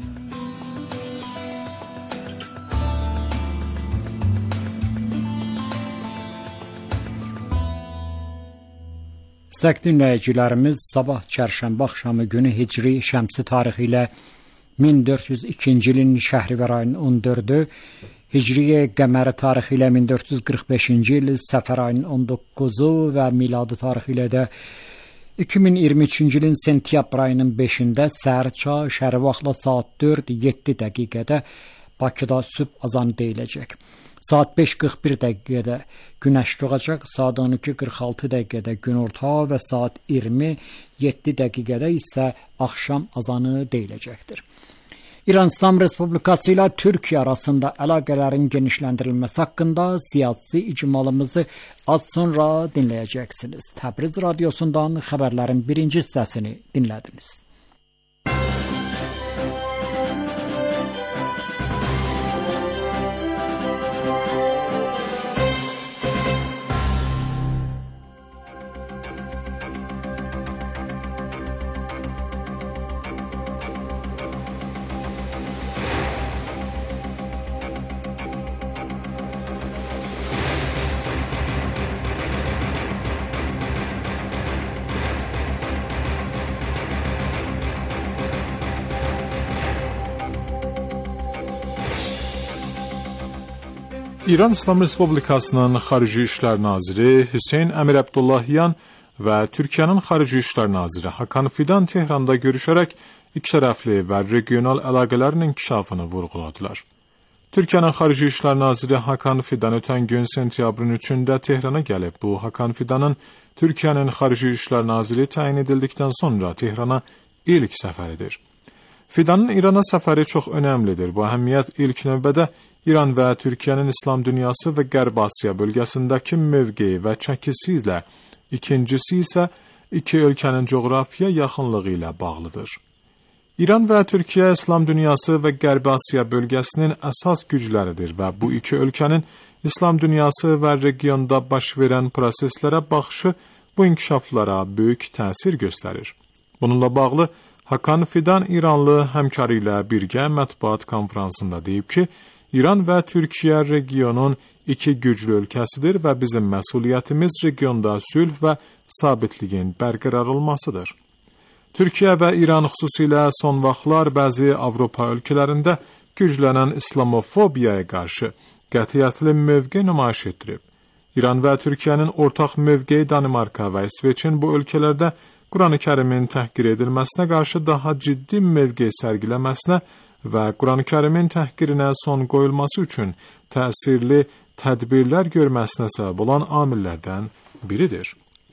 İstək dinləyicilərimiz sabah çərşənbə axşamı günü Hicri şəmsi tarixi ilə min dörd yüz ikinci ilin Şəhrivər ayının on dördü, Hicri qəməri tarixi ilə min dörd yüz qırx beşinci il Səfər ayının on doqquzu və miladi tarixi ilə də iki min iyirmi üçüncü ilin sentyabr ayının beşində səhər çağı şərq vaxtla saat dörd yeddi dəqiqədə Bakıda sübh azanı deyiləcək. Saat beş qırx bir dəqiqədə günəş doğacaq, saat on iki qırx altı dəqiqədə günorta və saat iyirmi yeddi dəqiqədə isə axşam azanı deyiləcəkdir. İran İslam Respublikası ilə Türkiyə arasında əlaqələrin genişləndirilməsi haqqında siyasi icmalımızı az sonra dinləyəcəksiniz. Təbriz radiosundan xəbərlərin birinci hissəsini dinlədiniz. İran İslam Respublikasının Xarici İşlər Naziri Hüseyn Əmir Abdullahyan və Türkiyənin Xarici İşlər Naziri Hakan Fidan Tehranda görüşərək ikitərəfli və regional əlaqələrin inkişafını vurğuladılar. Türkiyənin Xarici İşlər Naziri Hakan Fidan ötən gün sentyabrın üçündə Tehrana gəlib. Bu, Hakan Fidanın Türkiyənin Xarici İşlər Naziri təyin edildikdən sonra Tehrana ilk səfəridir. Fidanın İrana səfəri çox önəmlidir. Bu əhəmiyyət ilk növbədə İran və Türkiyənin İslam dünyası və Qərb Asiya bölgəsindəki mövqeyi və çəkisi ilə, ikincisi isə iki ölkənin coğrafiya yaxınlığı ilə bağlıdır. İran və Türkiyə İslam dünyası və Qərb Asiya bölgəsinin əsas gücləridir və bu iki ölkənin İslam dünyası və regionda baş verən proseslərə baxışı bu inkişaflara böyük təsir göstərir. Bununla bağlı Hakan Fidan İranlı həmkarı ilə birgə mətbuat konferansında deyib ki, İran və Türkiyə regionun iki güclü ölkəsidir və bizim məsuliyyətimiz regionda sülh və sabitliyin bərqərar olmasıdır. Türkiyə və İran xüsusilə son vaxtlar bəzi Avropa ölkələrində güclənən İslamofobiyaya qarşı qətiyyətli mövqe nümayiş etdirib. İran və Türkiyənin ortaq mövqeyi Danimarka və İsveçin bu ölkələrdə Quran-ı Kərimin təhqir edilməsinə qarşı daha ciddi mövqe sərgiləməsinə və Quran-ı Kərimin təhqirinə son qoyulması üçün təsirli tədbirlər görməsinə səbəb olan amillərdən biridir.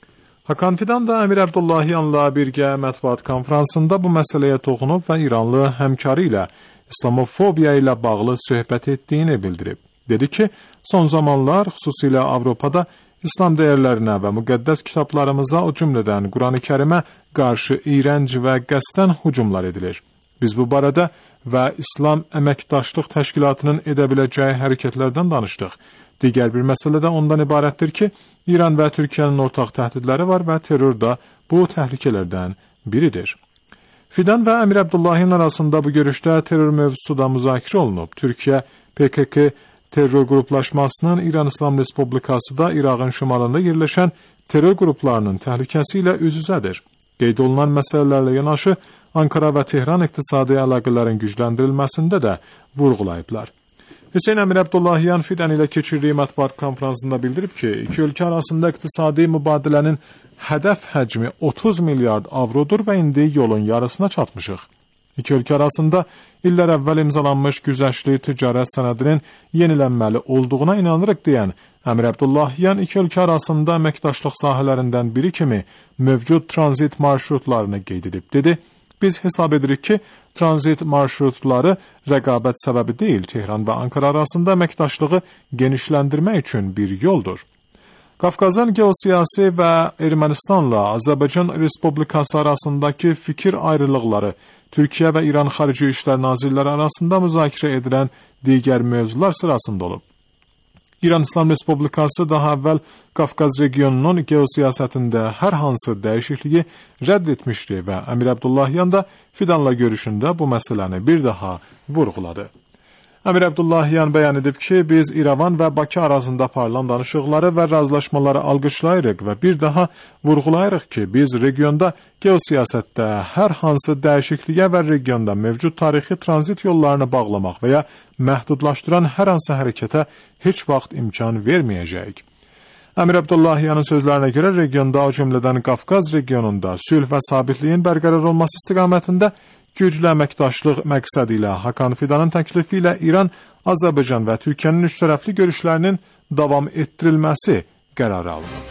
Hakan Fidan da Əmir Abdullahyanla birgə mətbuat konferansında bu məsələyə toxunub və İranlı həmkarı ilə İslamofobiya ilə bağlı söhbət etdiyini bildirib. Dedi ki, son zamanlar xüsusilə Avropada İslam dəyərlərinə və müqəddəs kitablarımıza, o cümlədən Quran-ı Kərimə qarşı iyrənc və qəsdən hücumlar edilir. Biz bu barədə və İslam Əməkdaşlıq Təşkilatının edə biləcəyi hərəkətlərdən danışdıq. Digər bir məsələ də ondan ibarətdir ki, İran və Türkiyənin ortaq təhdidləri var və terror da bu təhlükələrdən biridir. Fidan və Əmir Abdullahyan arasında bu görüşdə terror mövzusu da müzakirə olunub. Türkiyə P K K terror qruplaşmasının İran İslam Respublikası da İraqın şimalında yerləşən terror qruplarının təhlükəsi ilə üz-üzədir. Qeyd olunan məsələlərlə yanaşı Ankara və Tehran iqtisadi əlaqələrin gücləndirilməsində də vurğulayıblar. Hüseyn Əmir Abdullahyan Fidan ilə keçirdiyi mətbuat konferansında bildirib ki, iki ölkə arasında iqtisadi mübadilənin hədəf həcmi otuz milyard avrodur və indi yolun yarısına çatmışıq. İki ölkə arasında illər əvvəl imzalanmış güzəştli ticarət sənədinin yenilənməli olduğuna inanırıq deyən Əmir Abdullahyan iki ölkə arasında əməkdaşlıq sahələrindən biri kimi mövcud tranzit marşrutlarını qeyd edib dedi. Biz hesab edirik ki, tranzit marşrutları rəqabət səbəbi deyil, Tehran və Ankara arasında əməkdaşlığı genişləndirmək üçün bir yoldur. Qafqazın geosiyasi və Ermənistanla Azərbaycan Respublikası arasındakı fikir ayrılıqları Türkiyə və İran Xarici İşlər Nazirləri arasında müzakirə edilən digər mövzular sırasında olub. İran İslam Respublikası daha əvvəl Qafqaz regionunun geosiyasətində hər hansı dəyişikliyi rədd etmişdi və Əmir Abdullahyan da Fidanla görüşündə bu məsələni bir daha vurğuladı. Əmir Abdullahyan bəyan edib ki, biz İrəvan və Bakı arasında aparılan danışıqları və razılaşmaları alqışlayırıq və bir daha vurğulayırıq ki, biz regionda geosiyasətdə hər hansı dəyişikliyə və regionda mövcud tarixi tranzit yollarını bağlamaq və ya məhdudlaşdıran hər hansı hərəkətə heç vaxt imkan verməyəcəyik. Əmir Abdullahyanın sözlərinə görə regionda, o cümlədən Qafqaz regionunda sülh və sabitliyin bərqərar olması istiqamətində güclü əməkdaşlıq məqsədi ilə Hakan Fidanın təklifi ilə İran, Azərbaycan və Türkiyənin üçtərəfli görüşlərinin davam etdirilməsi qərarı alınıb.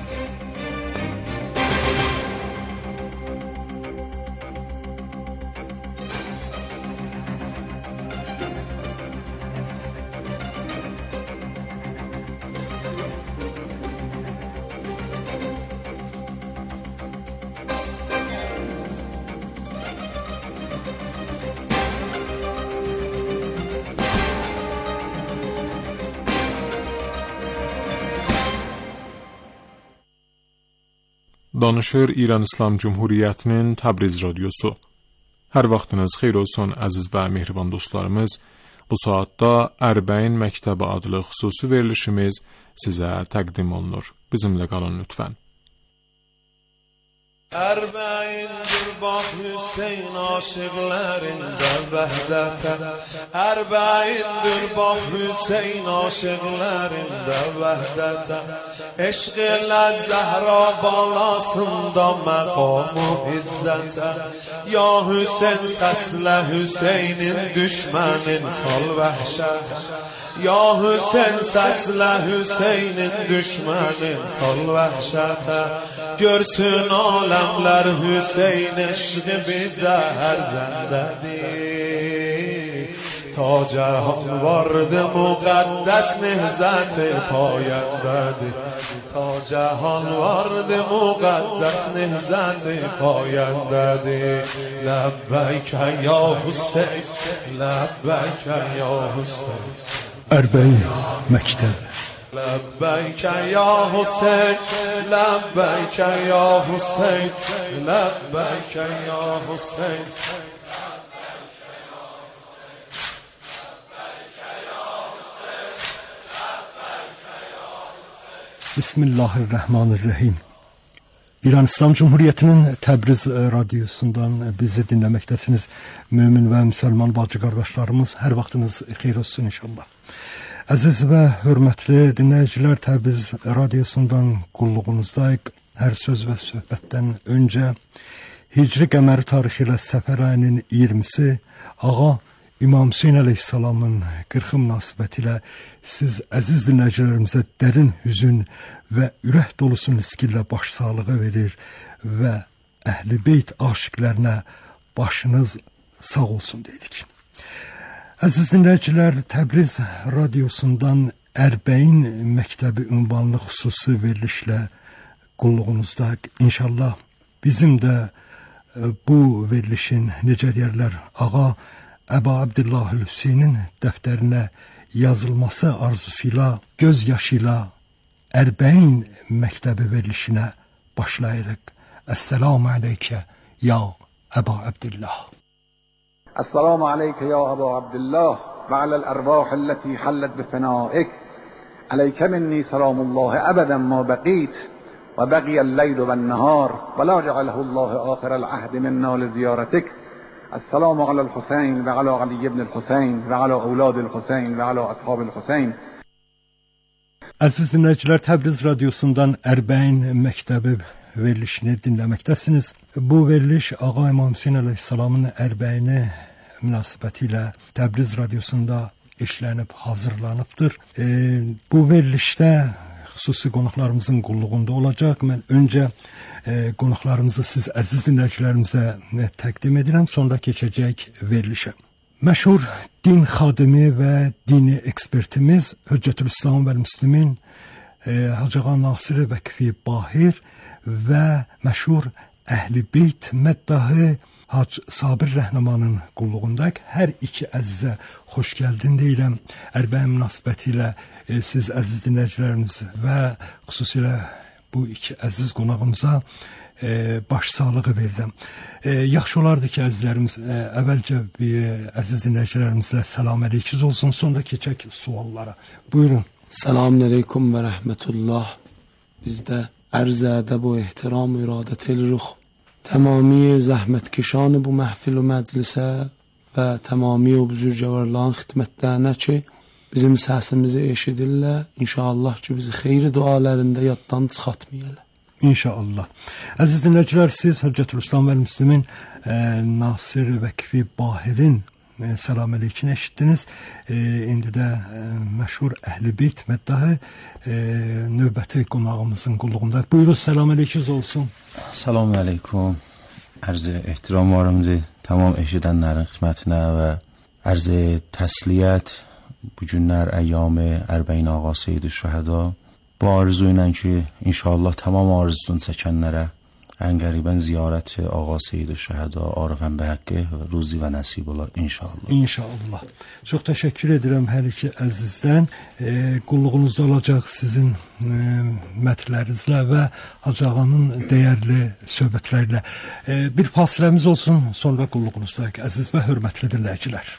Danışır İran İslam Cumhuriyyətinin Təbriz radiosu. Hər vaxtınız xeyir olsun əziz və mehriban dostlarımız. Bu saatda Ərbəin Məktəbi adlı xüsusi verilişimiz sizə təqdim olunur. Bizimlə qalın lütfən. Ərbəyindir bax Hüseyn aşıqlərində vəhdətə Ərbəyindir bax Hüseyn aşıqlərində vəhdətə Eşq ilə Zəhra balasında məqam-ı izzətə Ya Hüseyn səslə Hüseynin düşmənin sal vəhşətə Ya Hüseyn səslə Hüseynin düşmənin sal vəhşətə Görsün aləmlər Hüseyn eşqi bizə hər zəndədir Ta cəhan vardı müqəddəs nehzət payəndədir Ta cəhan vardı müqəddəs nehzət payəndədir Ləbbəkə ya Hüseyn Ləbbəkə ya Hüseyn Ərbəyin məktəbi لبيك يا حسين لبيك يا حسين لبيك يا حسين Bismillahirrahmanirrahim. İran İslam Cumhuriyeti'nin Təbriz radyosundan bizi dinləməkdəsiniz. Mümin və müsəlman bacı qardaşlarımız, hər vaxtınız xeyir olsun inşallah. Əziz və hörmətli dinləyicilər, Təbriz radiosundan qulluğunuzdayıq. Hər söz və söhbətdən öncə Hicri qəməri tarixi ilə Səfər ayının iyirmisi Ağa İmam Hüseyn əleyhissalamın qırxı münasibəti ilə siz əziz dinləyicilərimizə dərin hüzün və ürək dolusu nisqillə başsağlığı verir və Əhl-i Beyt aşiqlərinə başınız sağ olsun dedik. Əziz dinləyicilər, Təbriz radiosundan Ərbəyin məktəbi ünvanlı xüsusi verilişlə qulluğunuzda inşallah bizim də bu verilişin necə deyərlər Ağa Əba Abdullah Hüseynin dəftərinə yazılması arzusuyla, göz yaşıyla Ərbəyin məktəbi verilişinə başlayırıq. Əssəlamu aleykə ya Əba Abdullah. السلام عليك يا أبا عبد الله وعلى الأرواح التي حلت بفنائك عليك مني سلام الله أبدا ما بقيت وبقي الليل والنهار ولا جعله الله آخر العهد منا لزيارتك السلام على الحسين وعلى علي بن الحسين وعلى أولاد الحسين وعلى أصحاب الحسين. Əziz dinləyicilər, Təbriz radiosundan Ərbəyin məktəbi verilişini dinləməkdəsiniz. Bu veriliş Ağa İmam Hüseyn əleyhissalamın Ərbəyini münasibəti ilə Təbriz radiosunda işlənib, hazırlanıbdır. E, bu verilişdə xüsusi qonaqlarımızın qulluğunda olacaq. Mən öncə e, qonaqlarımızı siz əziz dinləyicilərimizə e, təqdim edirəm, sonra keçəcək verilişə. Məşhur din xadimi və dini ekspertimiz Hüccətülislam və Müslimin e, Hacı Ağa Nasir Vəkfi Bahir və məşhur Əhl-i Beyt məddahı Hac Sabir Rəhnamanın qulluğundayıq. Hər iki əzizə xoş gəldin deyirəm. Ərbəyin münasibəti ilə e, siz əziz dinləyicilərimiz və xüsusilə bu iki əziz qonağımıza e, başsağlığı verirəm. E, yaxşı olardı ki, əzizlərimiz e, əvvəlcə bir əziz dinləyicilərimizlə salam əleykiz olsun, sonra keçək suallara. Buyurun. Selamun aleyküm və rəhmətullah. Bizdə ərz ədəb و احترام و ارادت الرخ تمامی zəhmətkeşan bu məhfil و məclisə və təmami o buzurcavarların xidmətlərinə ki, bizim səsimizi eşidirlər. İnşallah ki, bizi xeyri dualarında yaddan çıxatmayırlar. İnşallah. Əziz dinləyicilər, siz Hüccətülislam və Müslimin e, Nasir Vəkfi Bahirin e, salam aleykini eşitdiniz. E, indi də e, məşhur Əhl-i Beyt məddahı e, növbəti qonağımızın qulluğunda. Buyurun, salam aleykiniz olsun. Salam aleyküm. Ərz ehtiramlarımdır tamam eşidənlərin xidmətinə və ərz təsliyyət bu günlər əyyamı Ərbəyin Ağa Seyyid-i Şəhəda bu arzu ilə ki, inşallah tamam arzusunu çəkənlərə ən qəribən ziyarət Ağa Seyyid-i Şəhəda Arifən Bəhəqqi ruzi və nəsib olar inşallah. İnşallah. Çox təşəkkür edirəm hər iki əzizdən. E, qulluğunuzda olacaq sizin e, mətlərinizlə və Hacı Ağanın dəyərli söhbətlərlə. E, bir fasiləmiz olsun, sonra qulluğunuzdayıq əziz və hörmətli dinləyicilər.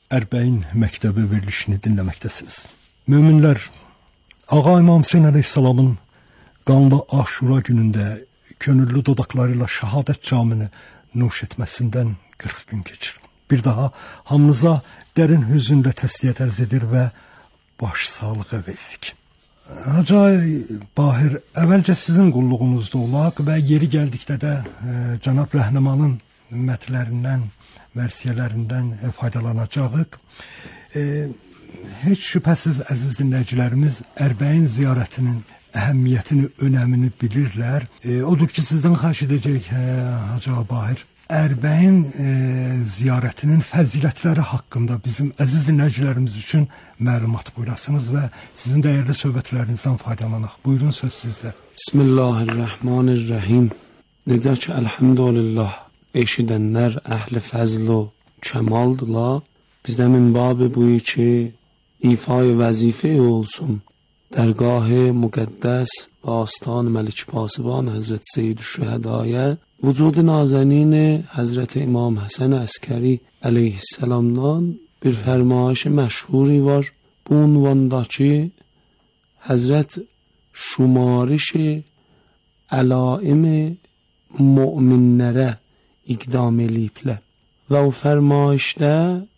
Ərbəyin məktəbi verilişini dinləməkdəsiniz. Möminlər, Ağa İmam Hüseyn əleyhissalamın qanlı Aşura günündə könüllü dodaqları ilə şəhadət camını nuş etməsindən qırx gün keçir. Bir daha hamınıza dərin hüznlə təsliyyət ərz edir və baş sağlığı veririk. Hacı Bahir, əvvəlcə sizin qulluğunuzda olaq və yeri gəldikdə də e, cənab rəhnumanın mətlərindən, mərsiyələrindən e, faydalanacağıq. E, heç şübhəsiz əziz dinləyicilərimiz Ərbəyin ziyarətinin əhəmiyyətini, önəmini bilirlər. E, odur ki, sizdən xahiş edəcək e, Hacı Bahir, Ərbəyin e, ziyarətinin fəzilətləri haqqında bizim əziz dinləyicilərimiz üçün məlumat buyurasınız və sizin dəyərli söhbətlərinizdən faydalanaq. Buyurun, söz sizdə. Bismillahirrahmanirrahim. Necə ki, əlhamdülillah, eşidənlər əhli fəzl o kəmaldırlar. Bizdə minbabı bu ki, ifai vəzifə olsun. Dərgah-ı müqəddəs və astan Məlik Pasiban Həzrət Seyyid-i Şühədaya vücud-i nazenin Həzrət İmam Həsən Əskəri əleyhisselamdan bir fərmayış məşhuri var. Bu unvanda ki, Həzrət şumariş əlaim müminlərə iqdam eləyiblər. Və o fərmayişdə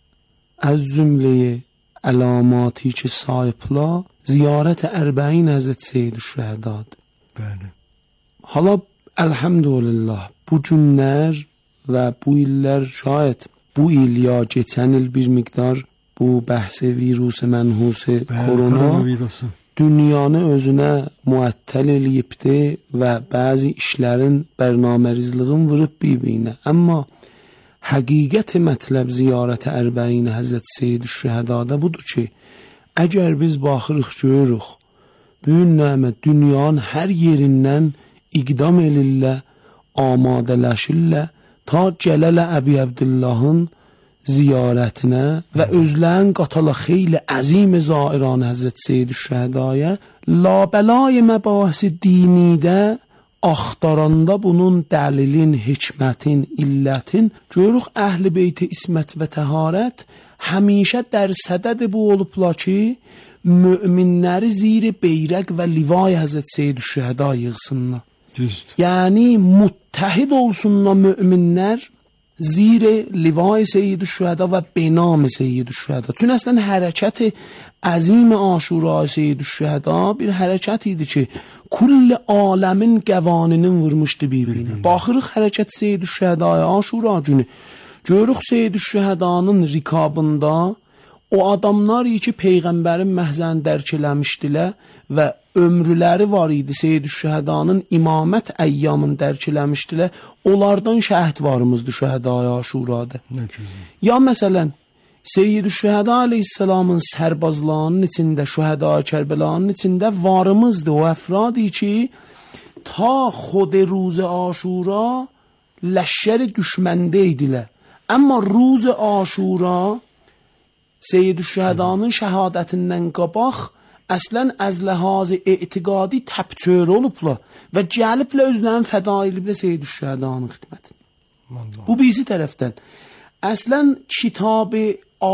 az cümləyə əlamati ki sahiblər ziyarət Ərbəyin Həzrət Seyyid-i Şühədadır. Bəli. Hala əlhamdülillah bu günlər və bu illər şayət bu il ya geçən il bir miqdar bu bəhs virus mənhus korona dünyanı özünə müəttəl eləyibdi və bəzi işlərin bərnamərizliğin vurub bir-birinə. Amma həqiqət mətləb ziyarət Ərbəyin Həzrət Seyyid-i Şühədada budur ki, əgər biz baxırıq görürük, bu nəmə dünyanın hər yerindən iqdam elirlər, amadələşirlər, ta gələlə Əbi Əbdullahın ziyarətinə və özlərin qatala xeyli əzim zairan Həzrət Seyyid-i Şühədaya labəlay məbahisi dinidə axtaranda bunun dəlilin, hikmətin, illətin görürük əhl-i beyti ismət və təharət həmişə dərsədədir bu olublar ki, müminləri zir beyrək və livay Həzrət Seyyid-i Şühəda yığsınlar. Düzdür. Yəni muttəhid olsunlar müminlər zir livay Seyyid-i Şühəda və benam Seyyid-i Şühəda. Çünki əslən hərəkət əzim Aşura Seyyid-i Şühəda bir hərəkət idi ki, kull aləmin qəvaninin vurmuşdu bir-birinə. Baxırıq hərəkət Seyyid-i Şühədaya Aşura günü. Görürük Seyyid-i Şühədanın rikabında o adamlar ki, Peyğəmbərin məhzəni dərk eləmişdilər və ömrüləri var idi Seyyid-i Şühədanın imamət əyyamını dərk eləmişdilər. Onlardan şəhid varımızdır Şühədaya Aşurada. Ya məsələn, Seyyid-i Şühəda aleyhisselamın sərbazlarının içində, Şühədaya Kərbəlanın içində varımızdır. O əfradi ki, ta xod روز Aşura ləşşəri düşməndə idilər. Amma روز Aşura Seyyid-i Şühədanın şəhadətindən qabaq əslən əz ləhazı etiqadi təbçör olublar və gəliblə özlərini fəda ediblər Seyyid-i Şühədanın xidmətin. Bu birisi tərəfdən. Əslən kitab-ı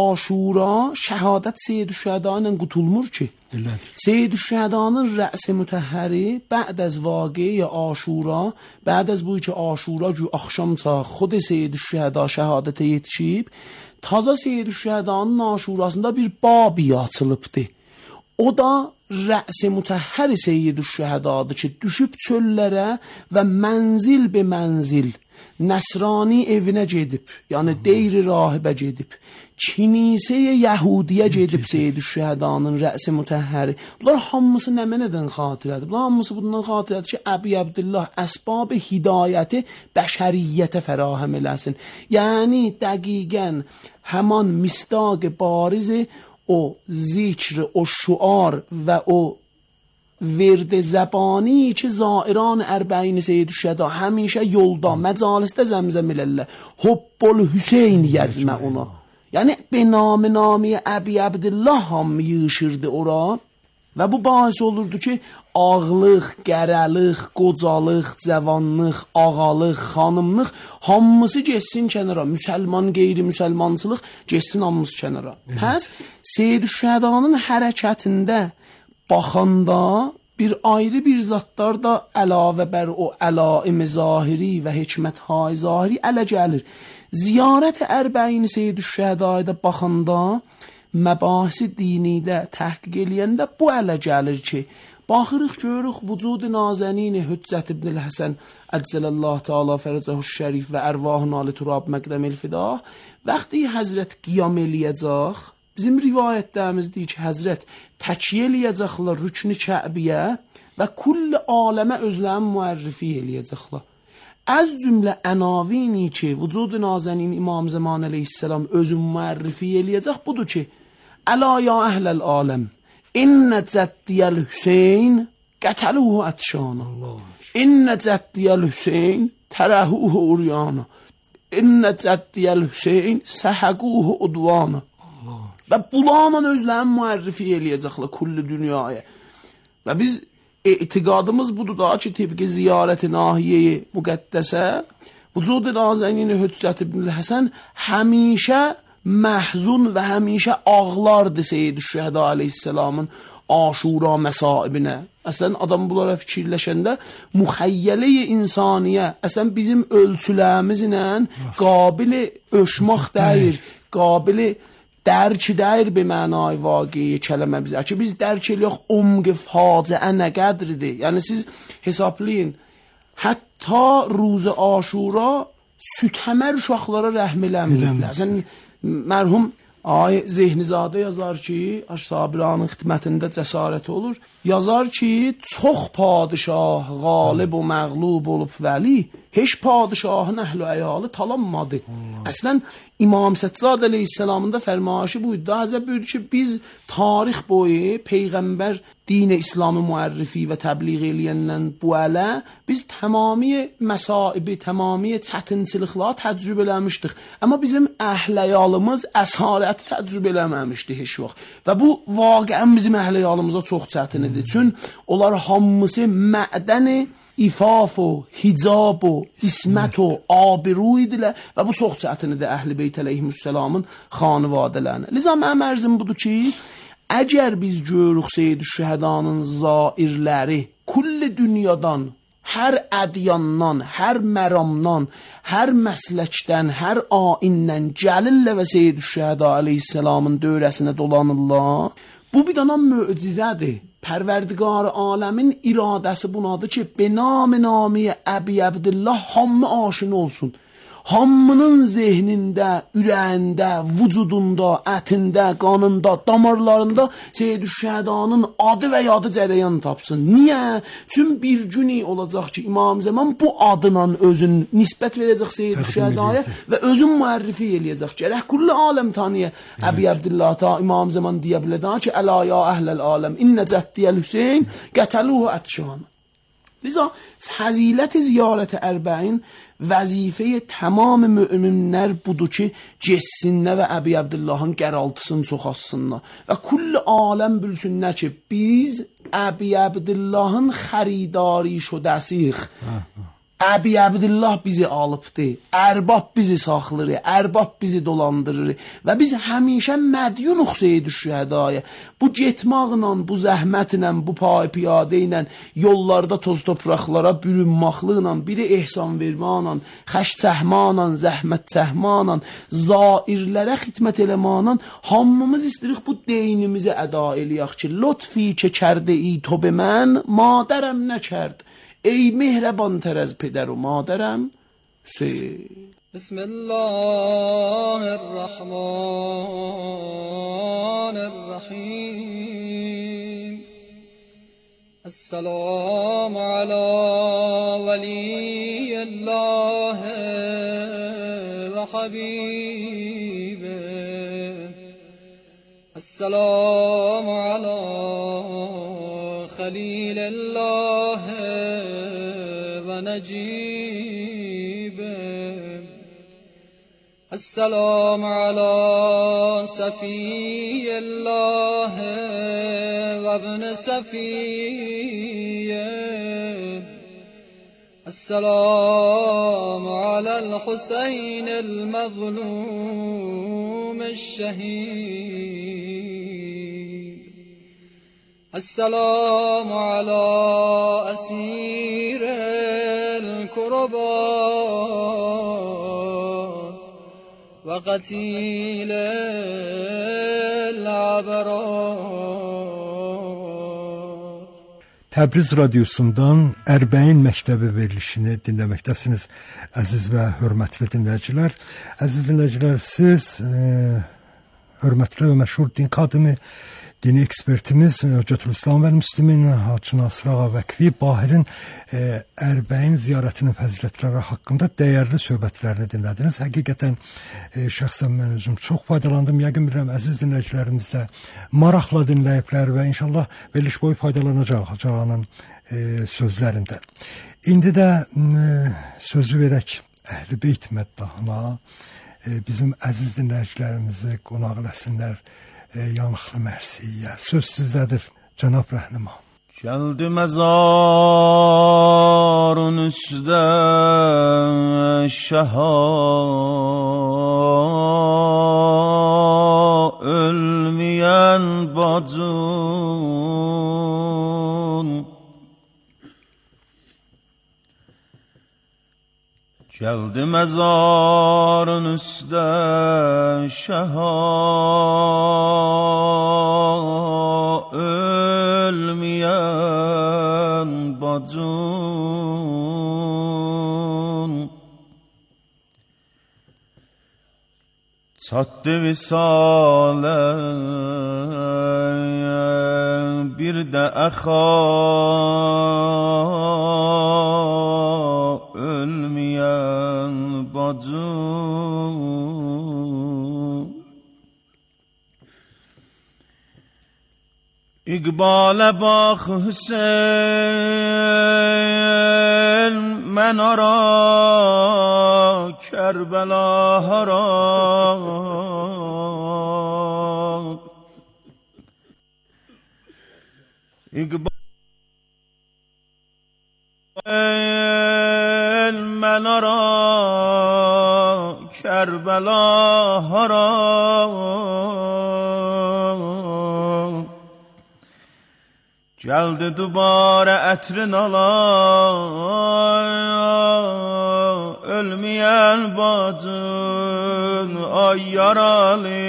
Aşura şəhadət Seyyid-i Şühəda ilə qutulmur ki. Seyyid-i Şühədanın rəs-i mütəhhəri bə'd az vaqe Aşura, bə'd az bu ki Aşura ki axşamsa xod Seyyid-i Şühəda şəhadətə yetişib, taza Seyyid-i Şühədanın Aşurasında bir babi açılıbdı. O da rəs-i mütəhhər Seyyid-i Şühədadır ki, düşüb çöllərə və mənzil be mənzil Nəsrani evinə gedib, yəni deyri rahibə gedib, kinisə-i Yəhudiyə gedib Seyyid-i Şühədanın rəs-i mütəhhəri. Bunlar hamısı nə mənədən xatirədir? Bunlar hamısı bundan xatirədir ki, Əbi Əbdullah əsbab-ı hidayəti bəşəriyyətə fərahəm eləsin. Yəni, dəqiqən həman misdaq barizi o zikr, o şuar və o ورد زبانی که زائران اربعین سید شهدا همیشه یولدا مجالسته زمزم الله حب الحسین یجمعونا یعنی به نام نامی ابی عبدالله هم یشirdi ora Və bu bahis olurdu ki, ağlıq, qərəlıq, qocalıq, cavanlıq, ağalıq, xanımlıq hamısı geçsin kənara. Müsəlman, qeyri-müsəlmançılıq geçsin hamısı kənara. Pəs Seyyid-ü-Şühədanın hərəkətində baxanda bir ayrı bir zatlar da əlavə bər o əlaim-i zahiri və hikmət-hay zahiri ələ gəlir. Ziyarət Ərbəin Seyyid-ü-Şühədaya baxanda məbahisi dinidə təhqiq eləyəndə bu ələ gəlir ki, baxırıq görürük vücud-i nazənin Hüccət ibn Həsən Əcələllah Teala fərəcəhu şərif və ərvahın ali turab məqdəmil fidah vaxtı Həzrət qiyam eləyəcək. Bizim rivayətlərimizdir ki, Həzrət təkiyə eləyəcəklər rükn-i Kəəbiyə və kull aləmə özlərin müərrifi eləyəcəklər. Az cümlə ənavini ki, vücud-i nazənin İmam Zaman əleyhissalam özün müərrifi eləyəcək budur ki, əla ya əhləl aləm, innə cəddiyəl Hüseyn qətəluhu ətşana, innə cəddiyəl Hüseyn tərəhuhu uryana, innə cəddiyəl Hüseyn səhəquhu udvana. Və bulanla özlərin müərrifi eləyəcəklər kulli dünyaya. Və biz etiqadımız budur da ki, tibqi ziyarət-i nahiyə-i müqəddəsə, vücud-i nazənin Hüccət ibn Həsən həmişə məhzun və həmişə ağlardı Seyyid-ü-Şühəda aleyhisselamın aşura məsaibinə. Əslən, adam bunlara fikirləşəndə müxəyyələ-i insaniyə, əslən, bizim ölçülərimizlə qabili öşmaq deyir, qabili dərk deyir bir mənay vaqiyi kələmə bizə ki, biz dərk eləyox umq faciə nə qədridir. Yəni, siz hesablayın, hətta ruz aşura sütəmər uşaqlara rəhm eləmirlər. Əslən, mərhum Ay Zehnizadə yazar ki, Aş-Sabiranın xidmətində cəsarəti olur. Yazar ki, çox padişah qalib və məğlub olub vəli, heç padişahın əhl-i əyalı talanmadı. Əslən, İmam Səccad əleyhisselamın da fərmayışı buydu. Daha həzə buydu ki, biz tarix boyu Peyğəmbər din-i İslamı müərrifi və təbliğ eləyəndən bu ələ biz tamamiyə məsaibi, tamamiyə çətinçiliklər təcrübə eləmişdik. Amma bizim əhl-əyalımız əsarəti təcrübə eləməmişdi heç vaxt. Və bu vaqiən bizim əhl-əyalımıza çox çətin idi. Çün onlar hamısı mədəni ifaf o, hicab o, ismət o, abiru idilər və bu çox çətin idi Əhl-i Beyt əleyhissalamın xanivadələrinə. Liza mənim ərzim budur ki, əgər biz görürük Seyyid-ü-Şühədanın zairləri kulli dünyadan, hər ədyandan, hər məramdan, hər məsləkdən, hər aindən gəlirlər və Seyyid-ü-Şühəda əleyhissalamın dövrəsinə dolanırlar. Bu bir dana möcüzədir. Pərverdigar aləmin iradəsi bunadır ki, benam-ı namiyə Əbi Əbdillah hamı aşin olsun. Hamının zehnində, ürəyində, vücudunda, ətində, qanında, damarlarında Seyyid-ü-Şühədanın adı və yadı cərəyan tapsın. Niyə? Çünki bir günü olacaq ki, İmam Zaman bu adla özün nisbət verəcək Seyyid-ü-Şühədaya və özün müərrifi eləyəcək. Gərək kulli aləm tanıyə Əbi Əbdillah ta İmam Zaman deyə bilədən ki, əla ya əhləl aləm, innə cəddiyəl Hüseyn qətəluhu ətşan. Liza, fəzilət-i ziyarət-i ərbəin vəzifəyə tamam müminlər budur ki, geçsinlər və Əbi Əbdullahın qəraltısını çoxassınlar. Və kulli aləm bilsinlər ki, biz Əbi Əbdullahın xəridari şudəsiq. Əbi Əbdillah bizi alıbdı, ərbab bizi saxlayır, ərbab bizi dolandırır və biz həmişə mədyunuq Seyyid-ü-Şühədaya. Bu getmaqla, bu zəhmətlə, bu pay piyadə ilə, yollarda toz topraqlara bürünmaqlıqla, biri ehsan vermaqla, xəş çəhmanla, zəhmət çəhmanla, zairlərə xidmət eləmaqla, hamımız istəyirik bu deynimizi əda eləyək ki, lütfi ki kərdə i to be mən, madərəm nə kərd. Ey mehreban tər az پدر و مادرم Hüseyin. بسم الله الرحمن الرحيم السلام على ولي الله وحبيبه السلام على خليل الله ونجيبه السلام على صفي الله وابن صفية السلام على الحسين المظلوم الشهيد السلام على أسير الكربات وقتيل العبرات. Təbriz radiosundan Ərbəyin məktəbi verilişini dinləməkdəsiniz, əziz və hörmətli dinləyicilər. Əziz dinləyicilər, siz e, hörmətli və məşhur din xadimi, dini ekspertimiz Hüccətülislam və Müslimin Hacı Nasir Ağa Vəkfi Bahirin e, Ərbəyin ziyarətinin fəzilətləri haqqında dəyərli söhbətlərini dinlədiniz. Həqiqətən e, şəxsən mən özüm çox faydalandım. Yəqin bilirəm, əziz dinləyicilərimiz də maraqla dinləyiblər və inşallah veriliş boyu faydalanacağının e, sözlərindən. İndi də e, sözü verək Əhl-i Beyt məddahına, e, bizim əziz dinləyicilərimizi qonaq eləsinlər. E, yanıqlı mərsiyə. Söz sizdədir, cənab rəhnima. Gəldi məzarın üstə şəha, ölməyən bacın. Gəldi məzarın üstə şəha, ölməyən bacın. Çatdı visalə bir də əxa, ölməyən bacım. İqbalə bax Hüseyn, mən ara Kərbəla hara. İqbalə mən ara Kərbəla hara. Gəldi dubarə ətrin ala, ölməyən bacın ay yaralı.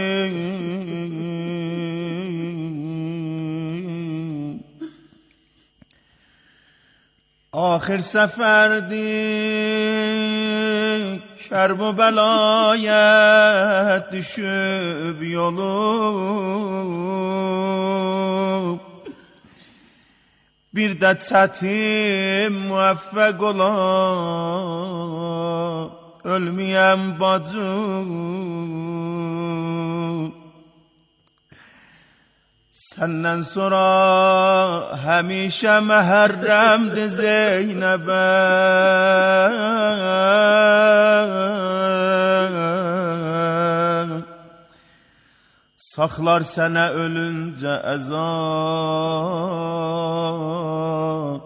Axir səfərdir, kərb və bəlayət düşüb yolu. Bir də çətin müvəffəq ola, ölməyəm bacım. Səndən sonra həmişə məhərrəmdir Zeynəbə. Saxlar sənə ölüncə əzab,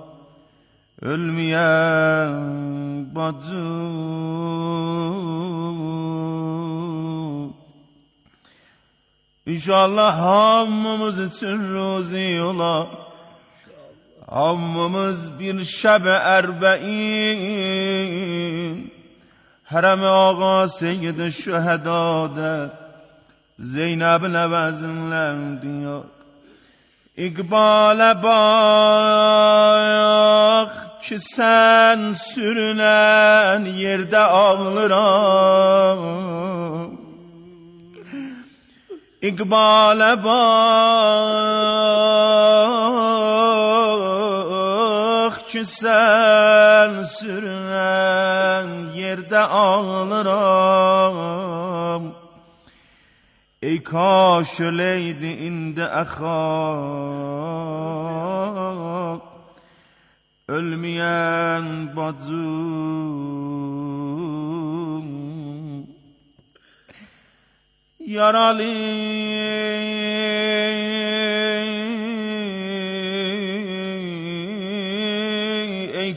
ölməyən bacım. İnşallah hamımız üçün ruzi ola, hamımız bir şəb-i ərbəin, hərəm-i ağa seyyid-i şühədada Zeynəbin əvəzinləndi yok. İqbalə bax ki sən sürünən yerdə ağlıram. İqbalə bax ki sən sürünən yerdə ağlıram. ای کاش لیدی indi əxaq, ölməyən bacım. Yaralı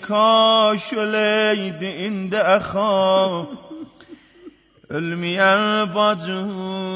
كاش ليد عند أخا المياه باجو